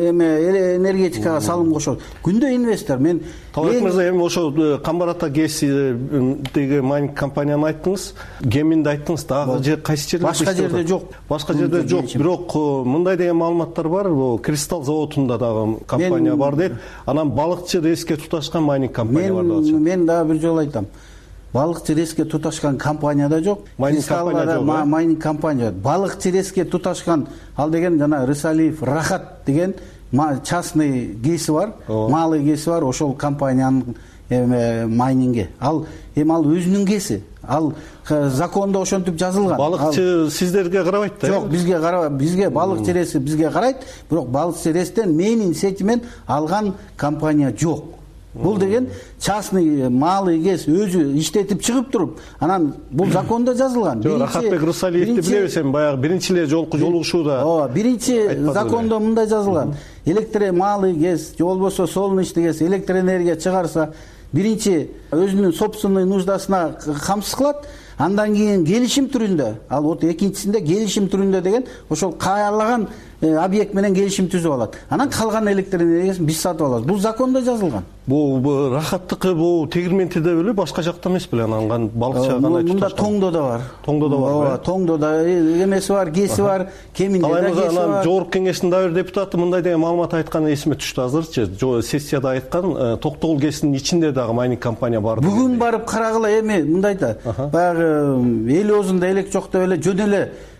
эме энергетикага салым кошот. Күндө инвестор. Мен Талап мырза, эми ошо Камбар ата ГЭСиндеги майнинг компанияны айттыңыз, Кеминди айттыңыз, дагы же кайсы жерде? Башка жерде жок. Башка жерде жок. Бирок мындай деген маалыматтар бар, бул Кристалл заводунда дагы компания бар дейт. Анан балыкчы реске туташкан майнинг компания бар деп атышат. Мен дагы бир жолу айтам. Балыкчы реске туташкан компания да жок. Майнинг компания жок. Майнинг компания. Балыкчы реске туташкан ал деген жана Рысалиев Рахат деген частный ГЭСи бар, малый ГЭСи бар, ошол компаниянын эме майнинге. Ал эми ал өзүнүн ГЭСи. Ал закондо ошентип жазылган. Балыкчы сиздерге карабайт да? Жок, бизге карабайт. Бизге балыкчы реси бизге карайт, бирок балыкчы рестен менин сетимен алган компания жок. Бул деген частный малый ГЭС өзү иштетип чыгып туруп, анан бул закондо жазылган. Жок, Рахатбек Рысалиевди билебиз, эми баягы биринчи эле жолку жолугушууда. Ооба, биринчи закондо мындай жазылган. Электро малый ГЭС же болбосо солнечный ГЭС электроэнергия чыгарса, биринчи өзүнүн собственный нуждасына камсыз кылат, андан кийин келишим түрүндө, ал вот экинчисинде келишим түрүндө деген ошол каалаган объект менен келишим түзүп алат. Анан калган электроэнергиясын биз сатып алабыз. Бул закондо жазылган. Бул Рахаттыкы бул Тегирментиде беле, башка жакта эмес беле, анан балыкчы кандай туташкан? Мында Тоңдо да бар. Тоңдо да бар. Ооба, Тоңдо да эмеси бар, ГЭСи бар, Кеминде да ГЭСи бар. Анан жогорку кеңештин да бир депутаты мындай деген маалымат айткан эсиме түштү азырчы. Сессияда айткан, Токтогул ГЭСинин ичинде дагы майнинг компания бар. Бүгүн барып карагыла, эми мындайда баягы эл оозунда элек жок деп эле жөн эле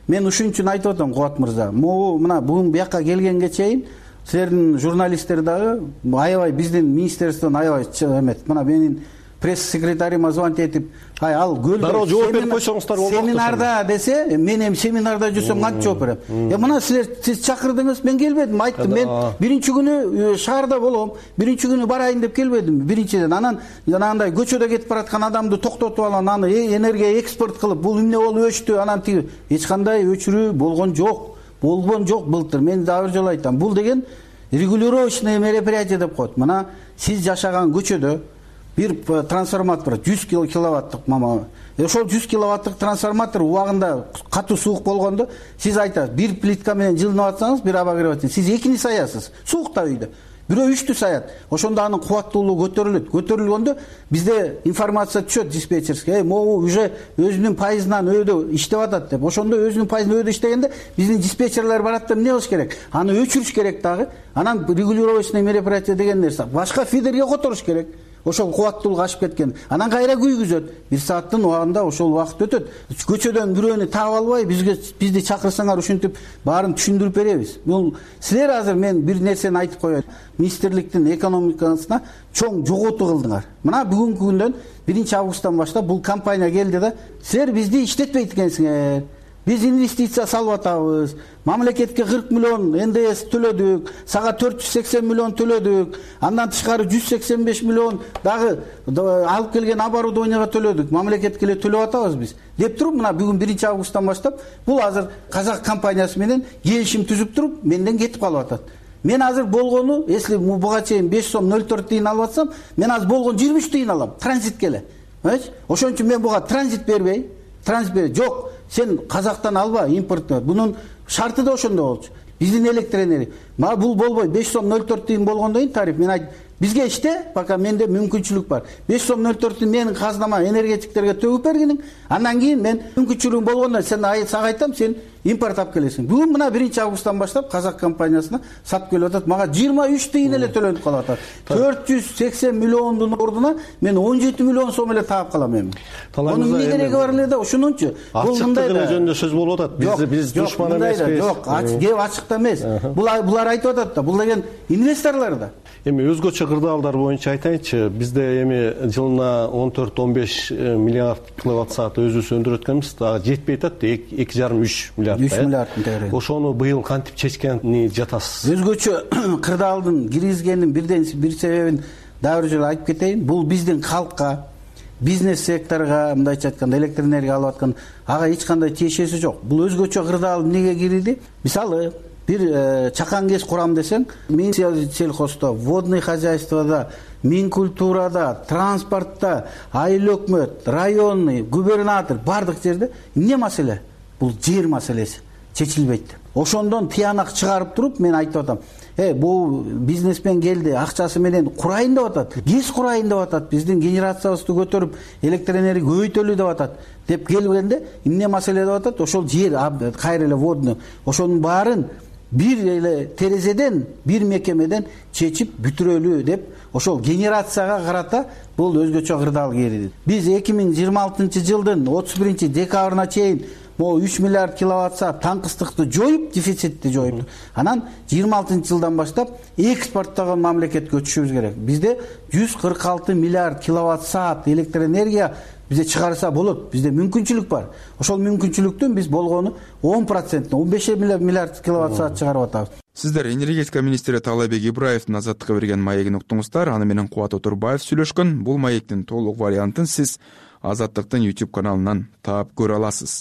мен ушун үчүн айтып атам, Кубат мырза, могу мына бүгүн бияка келгенге чейин силердин журналисттер дагы аябай биздин министерстводон аябай эмет. Мына менин пресс-секретарима звонить этип, ай ал көлдө дароо жооп берип койсоңуздар болот. Семинарда десе, мен эми семинарда жүрсөм кантип жооп берем? Э мына силер сиз чакырдыңыз, мен келбедим, айттым. Мен биринчи күнү шаарда болом, биринчи күнү барайын деп келбедим. Биринчиден анан жанагындай көчөдө кетип бараткан адамды токтотуп алам, аны энергия экспорт кылып, бул эмне болуп өчтү, анан тиги эч кандай өчүрүү болгон жок. Болгон жок былтыр. Мен дагы бир жолу айтам. Бул деген регулировочный мероприятие деп коет. Мына сиз жашаган көчөдө бир трансформатор жүз киловаттык, мама. Ошол жүз киловаттык трансформатор убагында катуу суук болгондо сиз айтасыз, бир плитка менен жылынып атсаңыз, бир аба кирип атсаңыз, сиз экини саясыз. Суукта үйдө. Бирөө үчтү саят. Ошондо анын кубаттуулугу көтөрүлөт. Көтөрүлгөндө бизде информация түшөт диспетчерский. Э, могу уже өзүнүн пайызынан өйдө иштеп атат деп. Ошондо өзүнүн пайызынан өйдө иштегенде биздин диспетчерлер барат да эмне кылыш керек? Аны өчүрүш керек дагы. Анан регулировочный мероприятие деген нерсе. Башка фидерге которуш керек. Ошол кубаттуулук ашып кеткен. Анан кайра күйгүзөт. бир сааттын убагында ошол убакыт өтөт. Көчөдөн бирөөнү таап албай, бизге бизди чакырсаңар ушинтип баарын түшүндүрүп беребиз. Бул силер азыр мен бир нерсени айтып коеюн. Министрликтин экономикасына чоң жоготуу кылдыңар. Мына бүгүнкү күндөн биринчи августтан баштап бул компания келди да, силер бизди иштетпейт экенсиңер. Биз инвестиция салып атабыз. Мамлекетке кырк миллион эн дэ эс төлөдүк, сага төрт жүз сексен миллион төлөдүк. Андан тышкары жүз сексен беш миллион дагы алып келген оборудованияга төлөдүк. Мамлекетке эле төлөп атабыз биз. Деп туруп, мына бүгүн биринчи августтан баштап бул азыр казак компаниясы менен келишим түзүп туруп, менден кетип калып атат. Мен азыр болгону, если буга чейин беш сом ноль төрт тыйын алып атсам, мен азыр болгон жыйырма үч тыйын алам. Транзитке эле. Ошон үчүн мен буга транзит бербей, транзит бербей. Жок, сен казактан алба, импорттон. Бунун шарты да ошондой болчу. Биздин электр энергия. Мага бул болбой, беш сом ноль төрт тыйын болгондон кийин тариф. Мен айт, бизге иште, пока менде мүмкүнчүлүк бар. беш сом ноль төрт тыйын менин казнама энергетиктерге төгүп бергиниң. Андан кийин мен мүмкүнчүлүгүм болгондо сен сага айтам, сен импорт алып келесиң. Бүгүн мына биринчи августтан баштап казак компаниясына сатып келип атат. Мага жыйырма үч тыйын эле төлөнүп калып атат. төрт жүз сексен миллиондун ордуна мен он жети миллион сом эле таап калам эми. Онун эмне кереги бар эле да, ошонунчу. Бул мындай да жөнүндө сөз болуп атат. Биз биз душман эмеспиз. Жок, кеп ачыкта эмес. Булар булар айтып атат да, бул деген инвесторлор да. Эми өзгөчө кырдаалдар боюнча айтайынчы, бизде эми жылына он төрт он беш миллиард киловатт саат өзүбүз өндүрүп атканбыз, дагы жетпей атат, эки жарым үч миллиард. үч миллиардтын тегереги. Ошону быйыл кантип чечкени жатасыз? Өзгөчө кырдаалдын киргизгенин бирден бир себебин дагы бир жолу айтып кетейин. Бул биздин халкка, бизнес секторго, мындайча айтканда электр энергия алып аткан, ага эч кандай тиешеси жок. Бул өзгөчө кырдаал эмнеге кирди? Мисалы, бир чакан кез курам десең, мен сельхоздо, водный хозяйствода, минкультурада, транспортто, айыл өкмөт, районный, губернатор бардык жерде эмне маселе? Бул жер маселеси чечилбейт. Ошондон тыянак чыгарып туруп мен айтып атам. Э, бул бизнесмен келди, акчасы менен курайын деп атат. Кез курайын деп атат. Биздин генерациябызды көтөрүп, электр энергия көбөйтөлү деп атат. Деп келгенде эмне маселе деп атат? Ошол жер кайра эле водный. Ошонун баарын бир эле терезеден, бир мекемеден чечип бүтүрөлү деп ошол генерацияга карата бул өзгөчө кырдаал кириди. Биз эки миң жыйырма алтынчы жылдын отуз биринчи декабрына чейин могу үч миллиард киловатт саат таңкыстыкты жоюп, дефицитти жоюп. Анан жыйырма алтынчы жылдан баштап экспорттогон мамлекетке өтүшүбүз керек. Бизде жүз кырк алты миллиард киловатт саат электр энергия бизде чыгарса болот. Бизде мүмкүнчүлүк бар. Ошол мүмкүнчүлүктүн биз болгону он процент, он беш миллиард киловатт саат чыгарып атабыз. Сиздер энергетика министри Таалайбек Ибраевдин Азаттыкка берген маегин уктуңуздар. Аны менен Кубат Отурбаев сүйлөшкөн. Бул маектин толук вариантын сиз Азаттыктын YouTube каналынан таап көрө аласыз.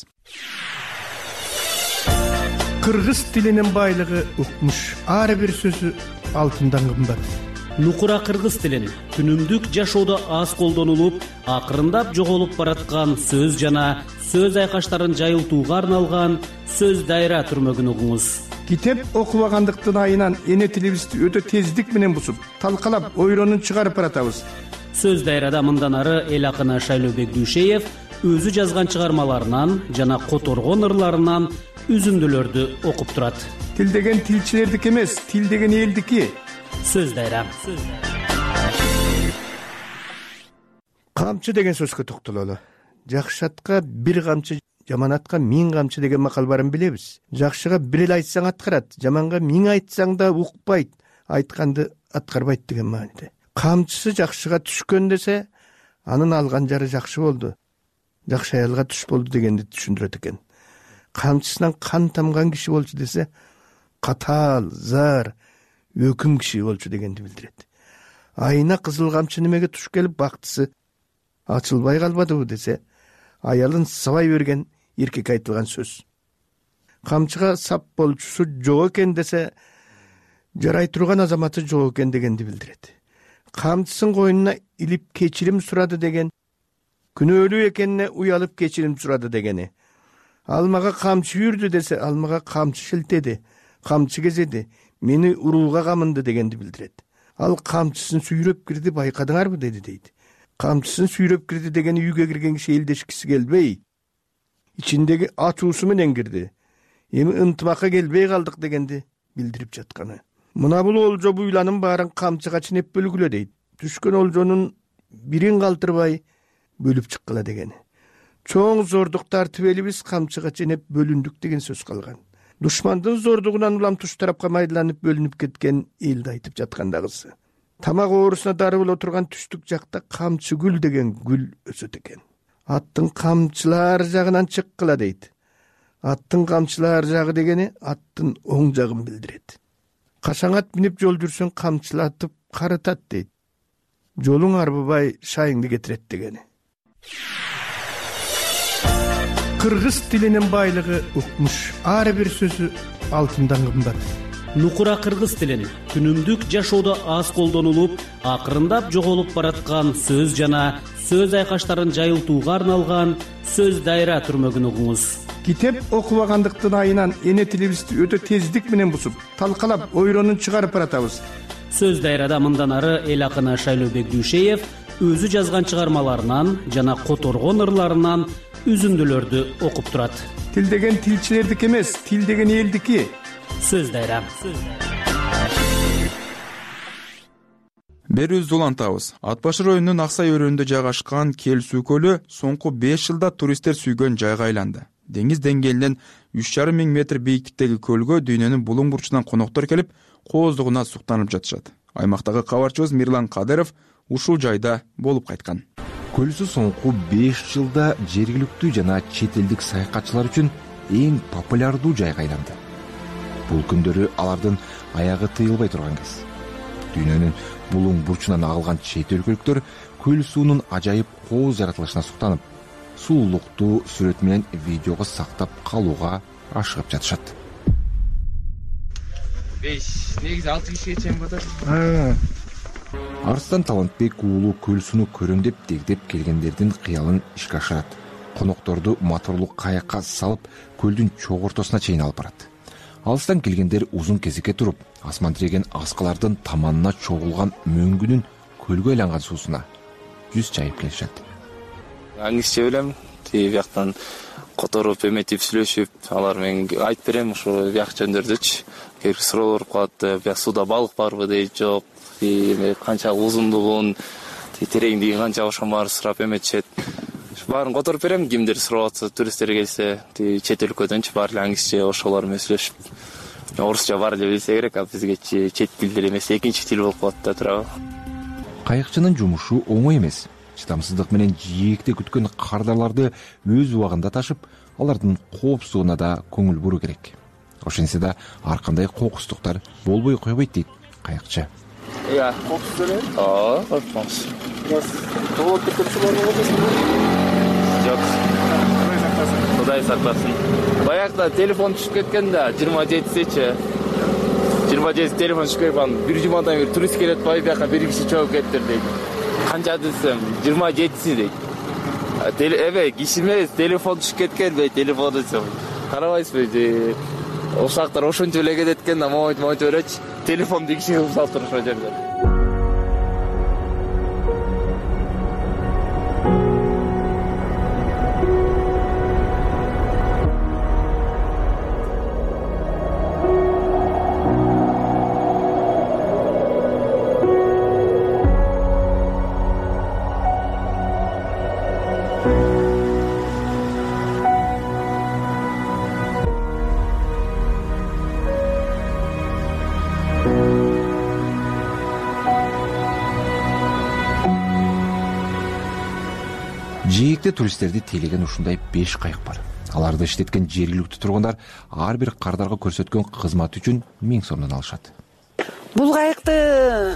Кыргыз тилинин байлыгы укмуш. Ар бир сөзү алтындан кымбат. Нукура кыргыз тилин күнүмдүк жашоодо аз колдонулуп, акырындап жоголуп бараткан сөз жана сөз айкаштарын жайылтууга арналган сөз дайра түрмөгүн угуңуз. Китеп окубагандыктын айынан эне тилибизди өтө тездик менен бусуп, талкалап, ойлонуп чыгарып баратабыз. Сөз дайрада мындан ары эл акыны Шайлообек Дүйшеев өзү жазган чыгармаларынан жана которгон ырларынан үзүндүлөрдү окуп турат. Тил деген тилчилердики эмес, тил деген элдики. Сөз дайра. Камчы деген сөзгө токтололу. Жакшы атка бир камчы жаман атка миң камчы деген макал барын билебиз. Жакшыга бир эле айтсаң аткарат, жаманга миң айтсаң да укпайт, айтканды аткарбайт деген мааниде. Камчысы жакшыга түшкөн десе, анын алган жары жакшы болду, жакшы аялга түш болду дегенди түшүндүрөт экен. Камчысынан кан тамган киши болчу десе, катаал, зар, өкүм киши болчу дегенди билдирет. Айына кызыл камчы немеге туш келип бактысы ачылбай калбадыбы десе, аялын сабай берген эркек айтылган сөз. Камчыга сап болчусу жок экен десе, жарай турган азаматы жок экен дегенди билдирет. Камчысын койнуна илип кечирим сурады деген, күнөөлүү экенине уялып кечирим сурады дегени. Алмага камчы үрдү десе, алмага камчы шилтеди, камчы кезеди, мени урууга камынды дегенди билдирет. Ал камчысын сүйрөп кирди, байкадыңарбы деди дейт. Камчысын сүйрөп кирди деген үйгө кирген киши элдешкиси келбей, ичиндеги ачуусу менен кирди. Эми ынтымакка келбей калдык дегенди билдирип жатканы. Мына бул олжо буйланын баарын камчыга чинеп бөлгүлө дейт. Түшкөн олжонун бирин калтырбай бөлүп чыккыла дегени. Чоң зордук тартып элибиз камчыга чинеп бөлүндүк деген сөз калган. Душмандын зордугунан улам туш тарапка майдаланып бөлүнүп кеткен элди айтып жаткандагысы. Тамак оорусуна дары боло турган түштүк жакта камчы гүл деген гүл өсөт экен. Аттын камчылар жагынан чыккыла дейт. Аттын камчылар жагы дегени аттын оң жагын билдирет. Кашаң ат минип жол жүрсөң камчылатып карытат дейт. Жолуң арбыбай шайыңды кетирет дегени. Кыргыз тилинин байлыгы укмуш. Ар бир сөзү алтындан кымбат. Нукура кыргыз тилин күнүмдүк жашоодо аз колдонулуп, акырындап жоголуп бараткан сөз жана сөз айкаштарын жайылтууга арналган сөз дайра түрмөгүн угуңуз. Китеп окубагандыктын айынан эне тилибизди өтө тездик менен бусуп, талкалап, ойронун чыгарып баратабыз. Сөз дайрада мындан ары эл акыны Шайлообек Дүйшеев өзү жазган чыгармаларынан жана которгон ырларынан үзүндүлөрдү окуп турат. Тил деген тилчилердики эмес, тил деген элдики. Сөз дайра. Берүүбүздү улантабыз. Ат башы районунун Аксай өрөөнүндө жайгашкан Кел суу көлү соңку беш жылда туристтер сүйгөн жайга айланды. Деңиз деңгээлинен үч жарым миң метр бийиктиктеги көлгө дүйнөнүн булуң бурчунан коноктор келип, кооздугуна суктанып жатышат. Аймактагы кабарчыбыз Мирлан Кадыров ушул жайда болуп кайткан. Көл суу соңку беш жылда жергиликтүү жана чет элдик саякатчылар үчүн эң популярдуу жайга айланды. Бул күндөрү алардын аягы тыйылбай турган кез. Дүйнөнүн булуң бурчунан агылган чет өлкөлүктөр көл суунун ажайып кооз жаратылышына суктанып, суулукту сүрөт менен видеого сактап калууга ашыгып жатышат. беш, негизи алты кишиге чейин батат. Арстан Талантбек уулу көл сууну көрөм деп дегдеп келгендердин кыялын ишке ашырат. Конокторду моторлук каякка салып, көлдүн чогуу ортосуна чейин алып барат. Алыстан келгендер узун кезекке туруп, асман тиреген аскалардын таманына чогулган мөңгүнүн көлгө айланган суусуна жүз чайып келишет. Аңгизче билем, тияктан которуп, эметип сүйлөшүп, алар менен айтып берем, ушу бияк жөндөрдүчү. Керки суроолор кылат, бияк сууда балык барбы дейт, жок, канча узундугун, тереңдиги канча ошон баарын сурап эметишет. Баарын которуп берем, кимдир сурап атса, туристтер келсе, чет өлкөдөнчү баары эле аңгизче ошолор менен сүйлөшүп. Орусча баары эле билсе керек, а бизге чет тил деле эмес, экинчи тил болуп калат да туурабы. Кайыкчынын жумушу оңой эмес. Чыдамсыздык менен жээкте күткөн кардарларды өз убагында ташып, алардын коопсуздугуна да көңүл буруу керек. Ошентсе да ар кандай кокустуктар болбой койбойт дейт кайыкчы. Иә, коопсуз эле? Ооба, коркпоңуз. Тоолоп кеткен сулар болбойбу? Жок. Кудай сактасын. Кудай сактасын. Баягыда телефон түшүп кеткен да, жыйырма жетисичи. жыйырма жети телефон түшүп кеткен. Бир жумадан бери турист келет, бай бияка бир киши чогуп кеттир дейт. Канча десем, жыйырма жетиси дейт. Эбе, киши эмес, телефон түшүп кеткен дейт, телефон десем. Карабайсызбы? Ошактар ошончо эле кетет экен да, момент момент беречи. Телефонду кишиге салып туруш ошол жерде. жээкте туристтерди тейлеген ушундай беш кайык бар. Аларды иштеткен жергиликтүү тургундар ар бир кардарга көрсөткөн кызмат үчүн миң сомдон алышат. Бул кайыкты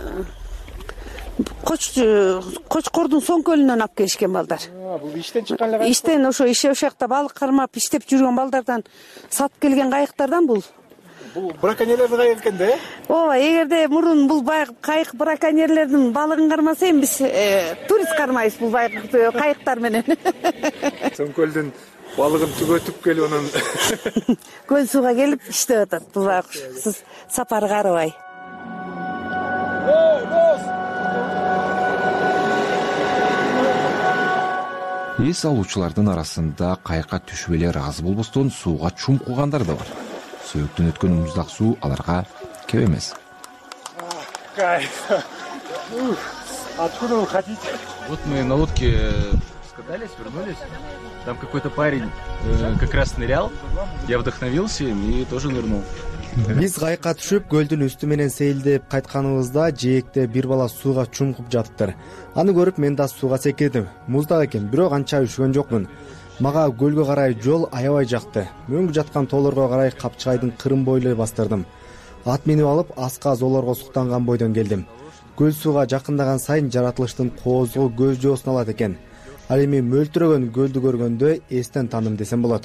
Кочкордун Соң көлүнөн алып келишкен балдар. Бул иштен чыккан эле? Иштен ошо ишеп ошакта балык кармап иштеп жүргөн балдардан сатып келген кайыктардан бул. Бул браконьерлердин кайыгы экен да? Ооба, эгерде мурун бул кайык браконьерлердин балыгын кармаса, эми биз турист кармайбыз бул кайыктар менен. Соң көлдүн балыгын түгөтүп келип анан көл сууга келип иштеп атат. Бул сапарга арыбай. Эс алуучулардын арасында кайыкка түшүп эле ыраазы болбостон сууга чумкугандар да бар. Сөөктөн өткөн муздак суу аларга кеп эмес. Откуда вы хотите? Вот мы на лодке скатались, вернулись. Там какой-то парень э, как раз нырял. Я вдохновился им и тоже нырнул. Биз кайыкка түшүп көлдүн үстү менен сейилдеп кайтканыбызда жээкте бир бала сууга чумкуп жатыптыр. Аны көрүп мен да сууга секирдим. Муздак экен, бирок анча üşүгөн жокмун. Мага көлгө карай жол аябай жакты. Мөңгү жаткан тоолорго карай Капчыгайдын кырын бойлой бастырдым. Ат минип алып аска зоолорго суктанган бойдон келдим. Көл сууга жакындаган сайын жаратылыштын коозугу көз жоосун алат экен. Ал эми мөлтүрөгөн көлдү көргөндө эстен таным десем болот.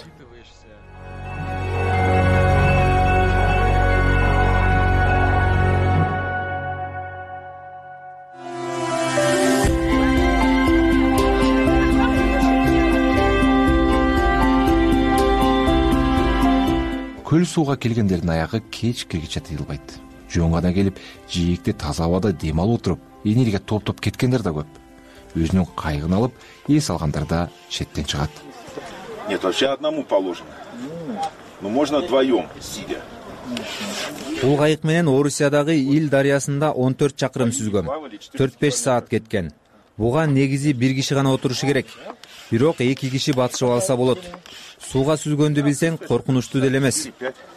Көл сууга келгендердин аягы кеч киргиче тыйылбайт. Жөн гана келип, жээкте таза абада дем алып отуруп, энергия топтоп кеткендер да көп. Өзүнүн кайыгын алып, эс алгандар да четтен чыгат. Нет, вообще одному положено. Но можно вдвоем, сидя. Бул кайык менен Орусиядагы Ил дарыясында он төрт чакырым сүзгөм. төрт беш саат кеткен. Буга негизи бир киши гана отурушу керек. Бирок эки киши батышып алса болот. Сууга сүзгөндү билсең, коркунучтуу деле эмес.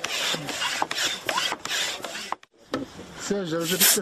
Все, уже битти.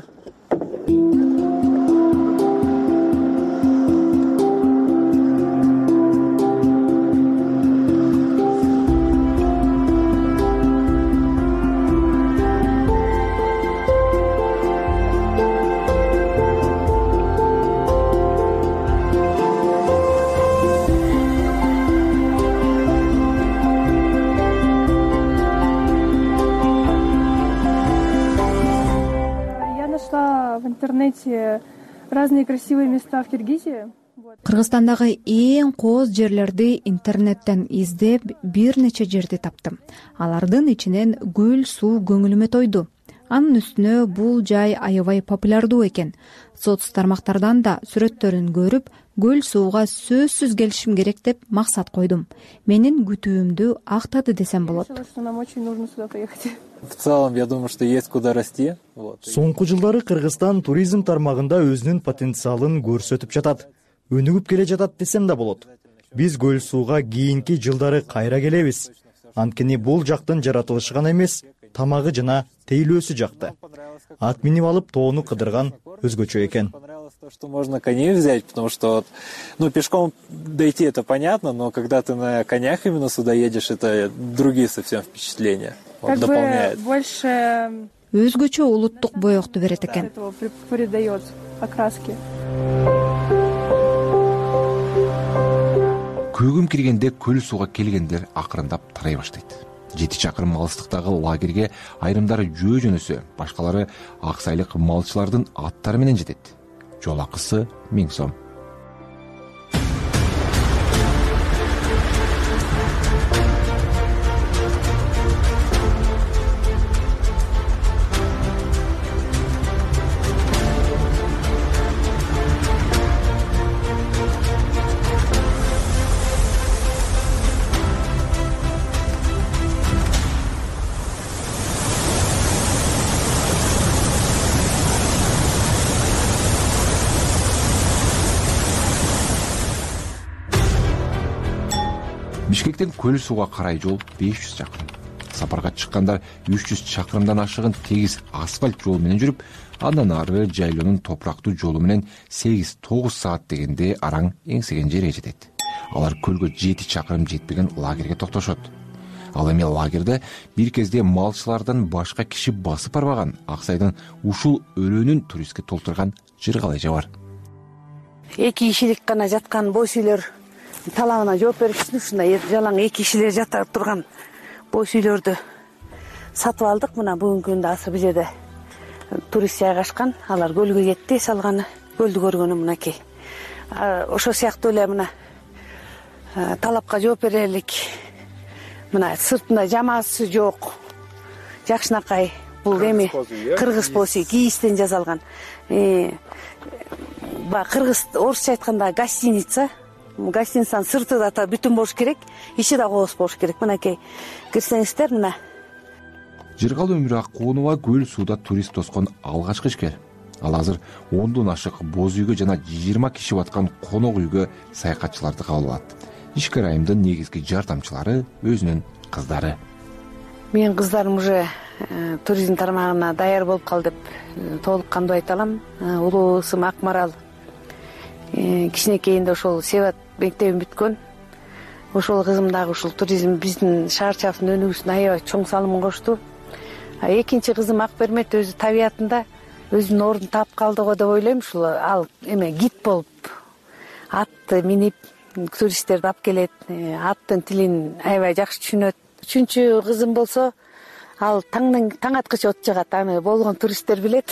В интернете разные красивые места в Киргизии. Кыргызстандагы эң кооз жерлерди интернеттен издеп бир нече жерди таптым. Алардын ичинен көл суу көңүлүмө тойду. Анын үстүнө бул жай аябай популярдуу экен. Соц тармактардан да сүрөттөрүн көрүп, көл сууга сөзсүз келишим керек деп максат койдум. Менин күтүүмдү актады десем болот. Нам очень нужно сюда поехать. В целом, я думаю, что есть куда расти. Соңку жылдары Кыргызстан туризм тармагында өзүнүн потенциалын көрсөтүп жатат. Өнүгүп келе жатат десем да болот. Биз көл сууга кийинки жылдары кайра келебиз. Анткени бул жактын жаратылышы гана эмес, тамагы жана тейлөөсү жакты. Ат минип алып тоону кыдырган өзгөчө экен. То, что можно коней взять, потому что, ну, пешком дойти это понятно, но когда ты на конях именно сюда едешь, это другие совсем впечатления. Он дополняет. Больше өзгөчө улуттук боёкту берет экен. Придает окраски. Көгүм киргенде көл сууга келгендер акырындап тарай баштайт. Жети чакырым алыстыктагы лагерге айрымдары жөө жөнөсө, башкалары аксайлык малчылардын аттары менен жетет. Жол акысы миң сом. Бишкектен көл сууга карай жол беш жүз чакырым. Сапарга чыккандар үч жүз чакырымдан ашыгын тегиз асфальт жол менен жүрүп, андан ары жайлоонун топурактуу жолу менен сегиз тогуз саат дегенде араң эңсеген жерге жетет. алар көлгө жети чакырым жетпеген лагерге токтошот. Ал эми лагерде бир кезде малчылардан башка киши басып барбаган Аксайдын ушул өрөөнүн туристке толтурган жыргалайжа бар. Эки кишилик гана жаткан бош үйлөр талабына жооп беришти. Ушундай жалаң эки кишилер жата турган бош үйлөрдү сатып алдык. Мына бүгүнкү күндө азыр бул жерде турист жайгашкан. Алар көлгө кетти, салганы көлдү көргөнү мынакей. Ошол сыяктуу эле мына талапка жооп берелик. Мына сыртында жамаасы жок. Жакшынакай. Бул эми кыргыз пози кийистен жасалган. Ба кыргыз орусча айтканда гостиница. Гостиницанын сырты да бүтүн болуш керек, ичи да кооз болуш керек. Мынакей кирсеңиздер мына. Жыргал Өмүр Акунова көл сууда турист тоскон алгачкы ишкер. Ал азыр ондон ашык боз үйгө жана жыйырма киши баткан конок үйгө саякатчыларды кабыл алат. Ишкер айымдын негизги жардамчылары өзүнүн кыздары. Менин кыздарым уже туризм тармагына даяр болуп кал деп толук кандуу айта алам. Улуу ысым Акмарал кичинекейинде ошол Себат мектебин бүткөн. Ошол кызым дагы ушул туризм биздин шаарчабыздын өнүгүүсүнө аябай чоң салымын кошту. Экинчи кызым Акбермет өзү табиятында өзүнүн ордун таап калды го деп ойлойм. Ушул ал эме гид болуп атты минип туристтерди алып келет. Аттын тилин аябай жакшы түшүнөт. Үчүнчү кызым болсо ал таңдын таң аткыча от жагат. Аны болгон туристтер билет.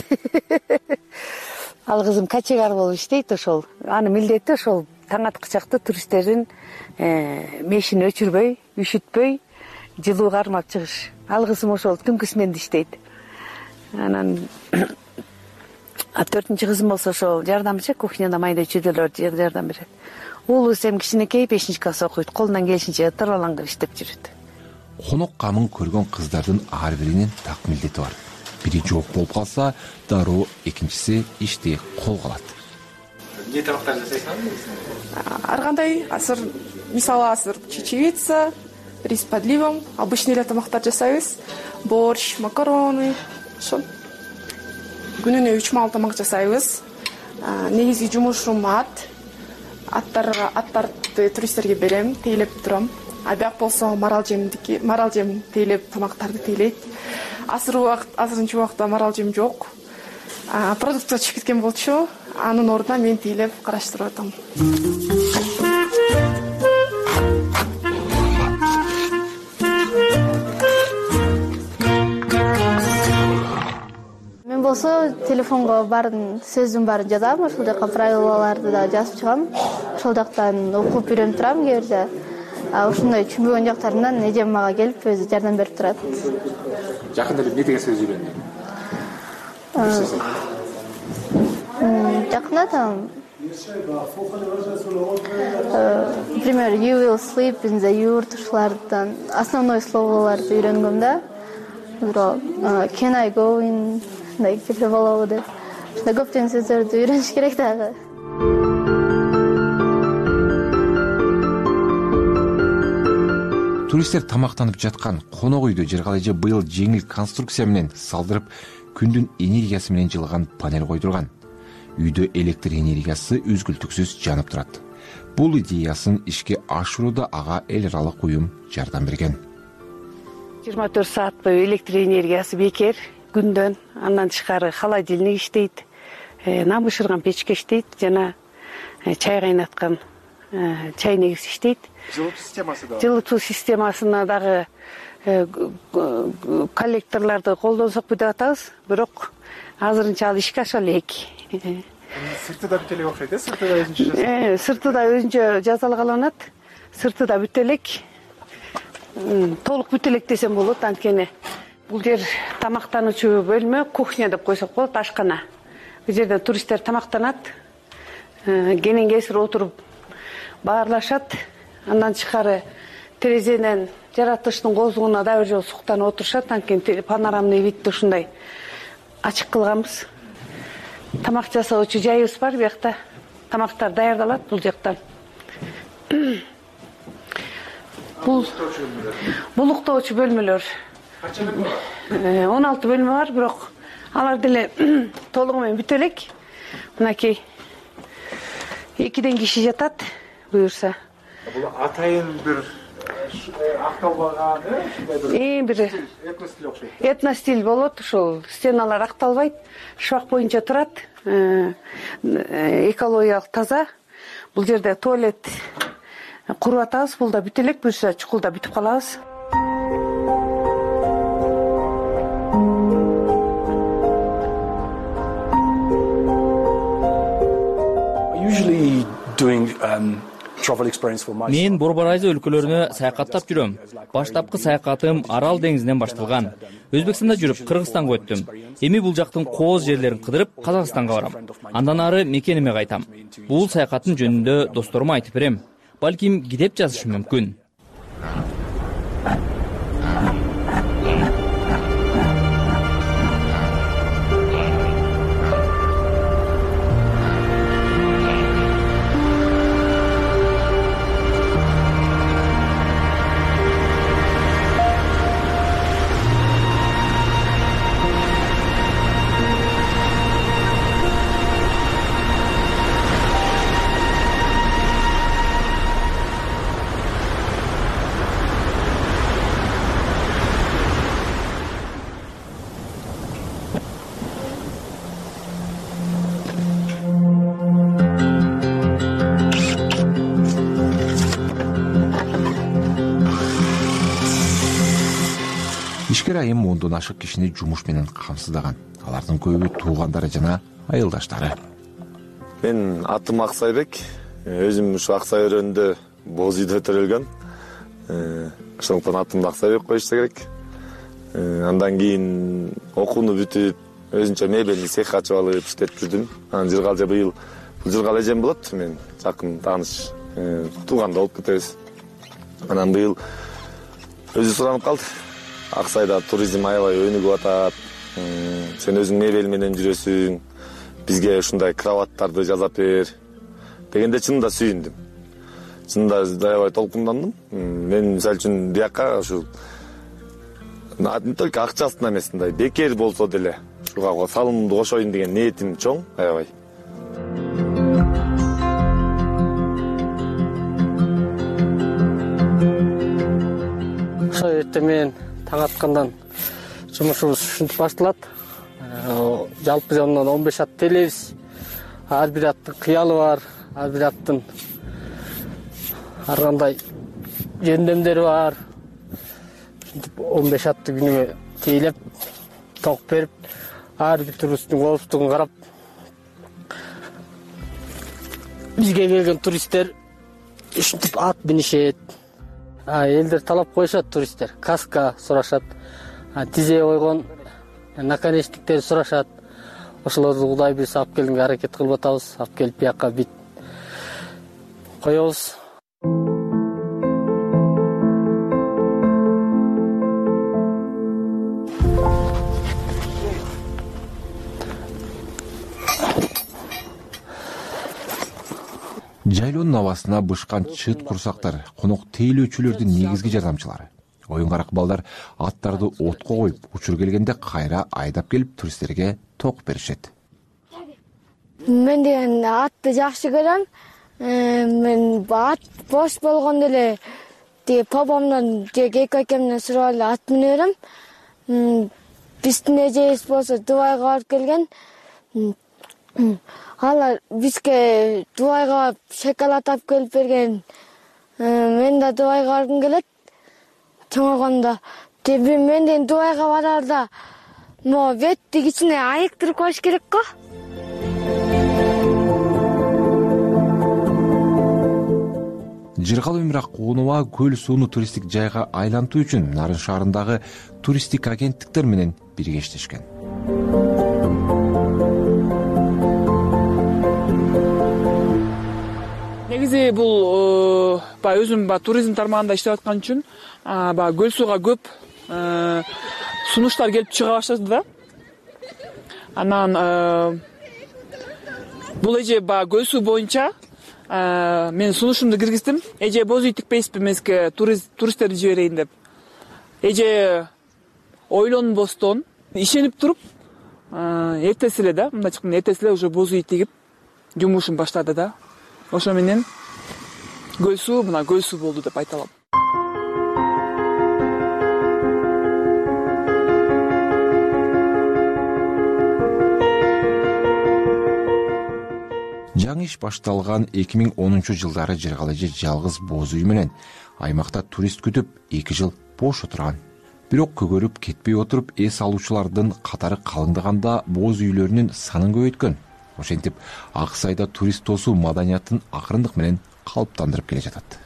Ал кызым качегар болуп иштейт ошол. Анын милдети ошол таң аткычакты туристтердин мешин өчүрбөй, үшүтпөй, жылуу кармап чыгыш. Ал кызым ошол түнкү сменде иштейт. Анан төртүнчү кызым болсо ошол жардамчы, кухняда майда чүйдөлөрдү жардам берет. Уулубуз эми кичинекей бешинчи класс окуйт. Колунан келишинче ытыралаңдап иштеп жүрөт. Конок камын көргөн кыздардын ар биринин так милдети бар. Бири жок болуп калса, дароо экинчиси ишти колго алат. Эмне тамактар жасайсыңар? Ар кандай, азыр мисалы азыр чечевица, рис с подливом, обычный эле тамактар жасайбыз. Борщ, макароны, ошол. Күнүнө үч маал тамак жасайбыз. Негизги жумушум ат. Аттарга аттарды туристтерге берем, тейлеп турам. А бияк болсо марал жемдики, марал жем тейлеп тамактарды тейлейт. Азыр убакыт, азырынчы убакта марал жем жок. Продукция чыгып кеткен болчу. Анын ордуна мен тейлеп караштырып атам. Мен болсо телефонго баарын сөздүн баарын жазам, ошол жака правилаларды да жазып чыгам. Ошол жактан окуп үйрөнүп турам кээ бирде. Ушундай түшүнбөгөн жактарымдан эжем мага келип өзү жардам берип турат. Жакында эмне деген сөз үйрөндүң? Жакында там например, you will sleep in the yurt, ушулардан основной словолорду үйрөнгөм да. Бирок can I go in, мындай кепе болобу деп. Ушундай көптөгөн сөздөрдү үйрөнүш керек дагы. Туристтер тамактанып жаткан конок үйдө Жыргалайжа быйыл жеңил конструкция менен салдырып, күндүн энергиясы менен жылган панель койдурган. Үйдө электр энергиясы үзгүлтүксүз жанып турат. Бул идеясын ишке ашырууда ага эл аралык уюм жардам берген. жыйырма төрт саат бою электр энергиясы бекер күндөн. Андан тышкары холодильник иштейт, нан бышырган печке иштейт, жана чай кайнаткан чайнегиз иштейт. Жылытуу системасы да. Жылытуу системасына дагы коллекторлорду колдонсок деп атабыз, бирок азырынча ал ишке аша элек. Сырты да бүт элек окшойт, э? Сырты да өзүнчө жасалган. Сырты да өзүнчө жасалгаланат. Сырты да бүт элек. Толук бүт элек десем болот, анткени бул жер тамактануучу бөлмө, кухня деп койсок болот, ашкана. Бул жерде туристтер тамактанат, кенен кесир отуруп баарлашат. Андан тышкары терезенен жаратылыштын козугуна да бир жолу суктанып отурушат, анткени панорамный видти ушундай ачык кылганбыз. Тамак жасоочу жайыбыз бар, биякта тамактар даярдалат бул жактан. Бул булуктоочу бөлмөлөр он алты бөлмө бар, бирок алар деле толугу менен бүтө элек. Мынакей экиден киши жатат буюрса. бул атайын бир акталбаган эң бир этностиль окшойт. Этностиль болот, ушул стеналар акталбайт, шабак боюнча турат, экологиялык таза. Бул жерде туалет куруп атабыз, бул да бүтө элек, буюрса чукулда бүтүп калабыз. Мен Борбор Азия өлкөлөрүнө саякаттап жүрөм. Баштапкы саякатым Арал деңизинен башталган. Өзбекстанда жүрүп, Кыргызстанга өттүм. Эми бул жактын кооз жерлерин кыдырып, Казакстанга барам. Андан ары мекениме кайтам. Бул саякаттын жөнүндө досторума айтып берем. Балким китеп жазышым мүмкүн. Ишкер айым ондон ашык кишини жумуш менен камсыздаган. Алардын көбү туугандары жана айылдаштары. Мен атым Аксайбек. Өзүм ушу Аксай өрөөнүндө боз үйдө төрөлгөн. Ошондуктан атымды Аксайбек коюшса керек. Андан кийин окууну бүтүп, өзүнчө мебельный цех ачып алып иштеп жүрдүм. Анан жыргалжа быйыл бул жыргал эжем болот. Мен жакын тааныш, тууганда болуп кетебиз. Анан быйыл өзү суранып калды. Аксайда туризм аябай өнүгүп атат. Сен өзүң мебель менен жүрөсүң. Бизге ушундай кроваттарды жасап бер дегенде чынында сүйүндүм. Чынында аябай толкундандым. Мен мисалы үчүн биякка ушу не только акчасына эмес, мындай бекер болсо деле ушуга салымымды кошоюн деген ниетим чоң, аябай. Ошо эртең менен таң аткандан жумушубуз ушинтип башталат. Жалпы жонунан он беш ат телебиз. Ар бир аттын кыялы бар, ар бир аттын ар кандай жөндөмдөрү бар. Ушинтип он беш атты күнүгө тейлеп, ток берип, ар бир туристтин коопсуздугун карап, бизге келген туристтер ушинтип ат минишет. Элдер талап коюшат, туристтер каска сурашат, тизе койгон наконечниктер сурашат. Ошолорду Кудай буйрса алып келгенге аракет кылып атабыз. Алып келип бияка бит коебуз. Жайлоонун абасына бышкан чыт курсактар конок тейлөөчүлөрдүн негизги жардамчылары. Оюн карак балдар аттарды отко коюп, учур келгенде кайра айдап келип туристтерге ток беришет. Мен деген атты жакшы көрөм. Мен ат бош болгондо эле тиги папамдан же эки акемден сурап эле ат мине берем. Биздин эжебиз болсо Дубайга барып келген. Алар бизге Дубайга шоколад алып келип берген. Мен да Дубайга баргым келет. Чоңойгондо мен де Дубайга барарда могу бетти кичине айыктырып коюш керек го. Жыргал Өмүракунова көл сууну туристтик жайга айлантуу үчүн Нарын шаарындагы туристтик агенттиктер менен бирге иштешкен. Негизи бул баягы өзүм туризм тармагында иштеп аткан үчүн баягы көл сууга көп сунуштар келип чыга баштады да. Анан бул эже баягы көл суу боюнча мен сунушумду киргиздим. Эже боз үй тикпейсизби эмеске туристтерди жиберейин деп. Эже ойлонбостон ишенип туруп эртеси эле да, мындай чыкканда эртеси эле уже боз үй тигип жумушун баштады да. Ошо менен көл суу мына көл суу болду деп айта алам. жаңы иш башталган эки миң онунчу жылдары Жыргалайжы жалгыз боз үй менен аймакта турист күтүп эки жыл бош отурган. Бирок көгөрүп кетпей отуруп эс алуучулардын катары калыңдаганда боз үйлөрүнүн санын көбөйткөн. Ошентип Ак Сайда турист тосуу маданиятын акырындык менен калыптандырып келе жатат.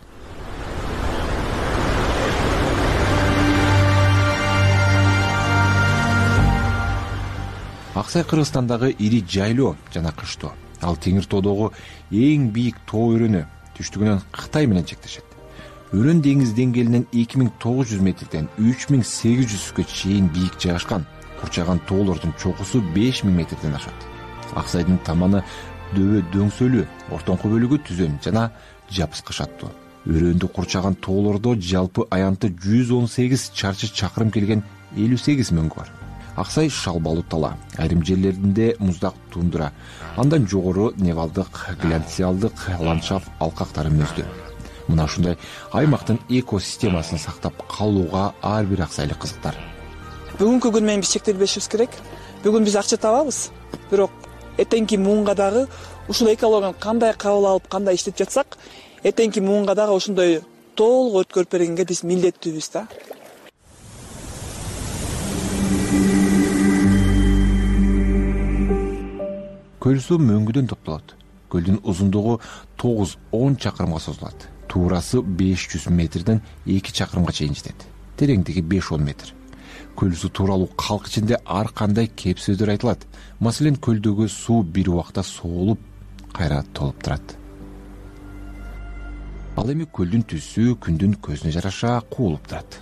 Ак Сай Кыргызстандагы ири жайлоо жана кыштоо. Ал Теңир тоодогу эң бийик тоо өрөнү, түштүгүнөн Кытай менен чектешет. Өрөн деңиз деңгээлинен эки миң тогуз жүз метрден үч миң сегиз жүзгө чейин бийик жайгашкан. Курчаган тоолордун чокусу беш миң метрден ашат. Ак Сайдын таманы дөбө дөңсөлүү, ортоңку бөлүгү түзөн жана жапыскы шаттуу. Өрөндү курчаган тоолордо жалпы аянты жүз он сегиз чарчы чакырым келген элүү сегиз мөңгү бар. Ак Сай шалбалуу тала, айрым жерлеринде муздак тундра, андан жогору невалдык, глянциалдык ландшафт алкактары мөздүү. Мына ушундай аймактын экосистемасын сактап калууга ар бир ак сайлык кызыктар. Бүгүнкү күн менен биз чектелбешибиз керек. Бүгүн биз акча табабыз, бирок эртеңки муунга дагы ушул экологияны кандай кабыл алып, кандай иштеп жатсак, эртеңки муунга дагы ошондой толук өткөрүп бергенге биз милдеттүүбүз да. Көл суу мөңгүдөн топтолот. Көлдүн узундугу тогуз он чакырымга созулат. Туурасы беш жүз метрден эки чакырымга чейин жетет. Тереңдиги беш он метр. Көл суу тууралуу калк ичинде ар кандай кеп сөздөр айтылат. Маселен, көлдөгү суу бир убакта соолуп, кайра толуп турат. Ал эми көлдүн түсү күндүн көзүнө жараша куулуп турат.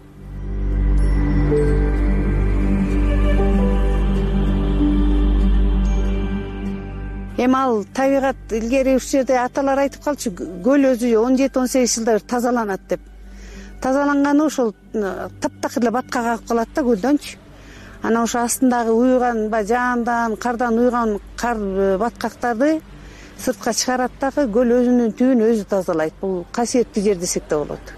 Эми ал табигат илгери ушул жерде аталар айтып калчу, көл өзү он жети он сегиз жылда бир тазаланат деп. Тазаланганы ошол таптакыр эле батка кагып калат да көлдөнчү. Анан ошо астындагы уйган, жаандан, кардан уйган кар баткактарды сыртка чыгарат дагы көл өзүнүн түбүн өзү тазалайт. Бул касиеттүү жер десек да болот.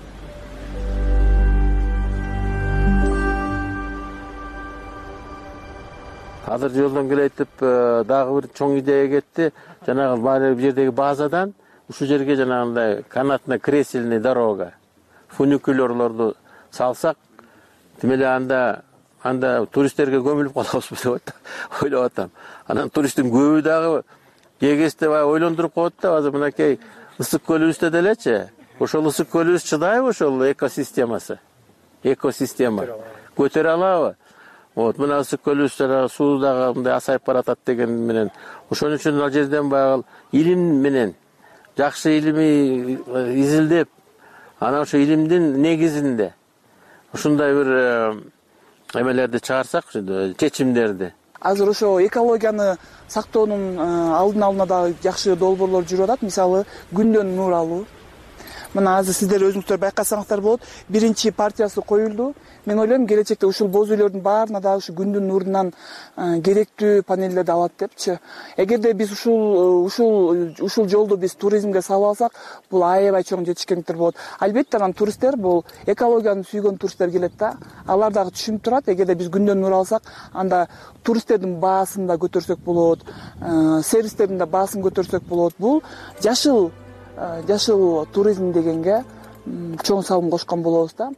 Азыр жолдон келетип дагы бир чоң идея кетти. Жанагы баары жердеги базадан ушул жерге жанагындай канатно-кресельный дорога, фуникулерлорду салсак, демеле анда анда туристтерге көмүлүп калабызбы деп ойлоп атам. Анан туристтин көбү дагы кегесте ойлондуруп коет да, азыр мынакей ысык көлүбүздө делечи. Ошол ысык көлүбүз чыдайбы ошол экосистемасы? Экосистема көтөрө алабы? Вот, мына ысык көлүбүз суу дагы мындай асайып баратат деген менен. Ошон үчүн ал жерден баягы илим менен жакшы илимий изилдеп, анан ошо илимдин негизинде ушундай бир эмелерди чыгарсак, чечимдерди. Азыр ошо экологияны сактоонун алдын алууна дагы жакшы долбоорлор жүрүп атат. Мисалы, күндөн нур алуу. Мына азыр сиздер өзүңүздөр байкасаңыздар болот. Биринчи партиясы коюлду. Мен ойлойм, келечекте ушул боз үйлөрдүн баарына дагы ушу күндүн нурунан керектүү панелдерди алат депчи. Эгерде биз ушул ушул ушул жолду биз туризмге салып алсак, бул аябай чоң жетишкендиктер болот. Албетте, анан туристтер, бул экологияны сүйгөн туристтер келет да. Алар дагы түшүнүп турат. Эгерде биз күндөн нур алсак, анда туристтердин баасын да көтөрсөк болот, сервистердин да баасын көтөрсөк болот. Бул жашыл жашыл туризм дегенге чоң салым кошкон болобуз да.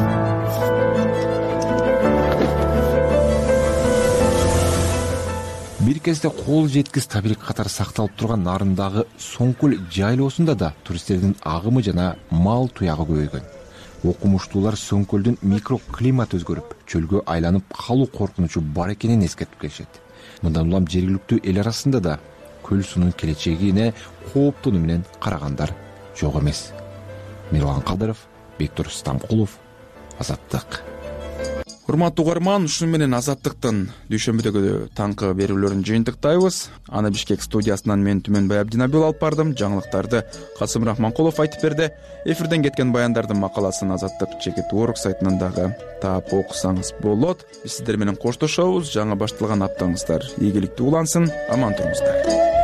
Бир кезде кол жеткис табиғи катары сакталып турган нарындагы Соңкөл жайлоосунда да туристтердин агымы жана мал туягы көбөйгөн. Окумуштуулар Соңкөлдүн микроклимат өзгөрүп, чөлгө айланып калуу коркунучу бар экенин эскертип келишет. Мындан улам жергиликтүү эл арасында да көл суунун келечегине кооптонуу менен карагандар жок эмес. Мирлан Кадыров, Бектур Стамкулов, Азаттык. Урматтуу угарман, ушуну менен Азаттыктын дүйшөмбүдөгү таңкы берүүлөрүн жыйынтыктайбыз. Аны Бишкек студиясынан мен Түмөнбай Абдинабил алып бардым. Жаңылыктарды Касым Рахманкулов айтып берди. Эфирден кеткен баяндардын макаласын Азаттык чекит орг сайтынан дагы таап окусаңыз болот. Биз сиздер менен коштошобуз. Жаңы башталган аптаңыздар ийгиликтүү улансын. Аман туруңуздар.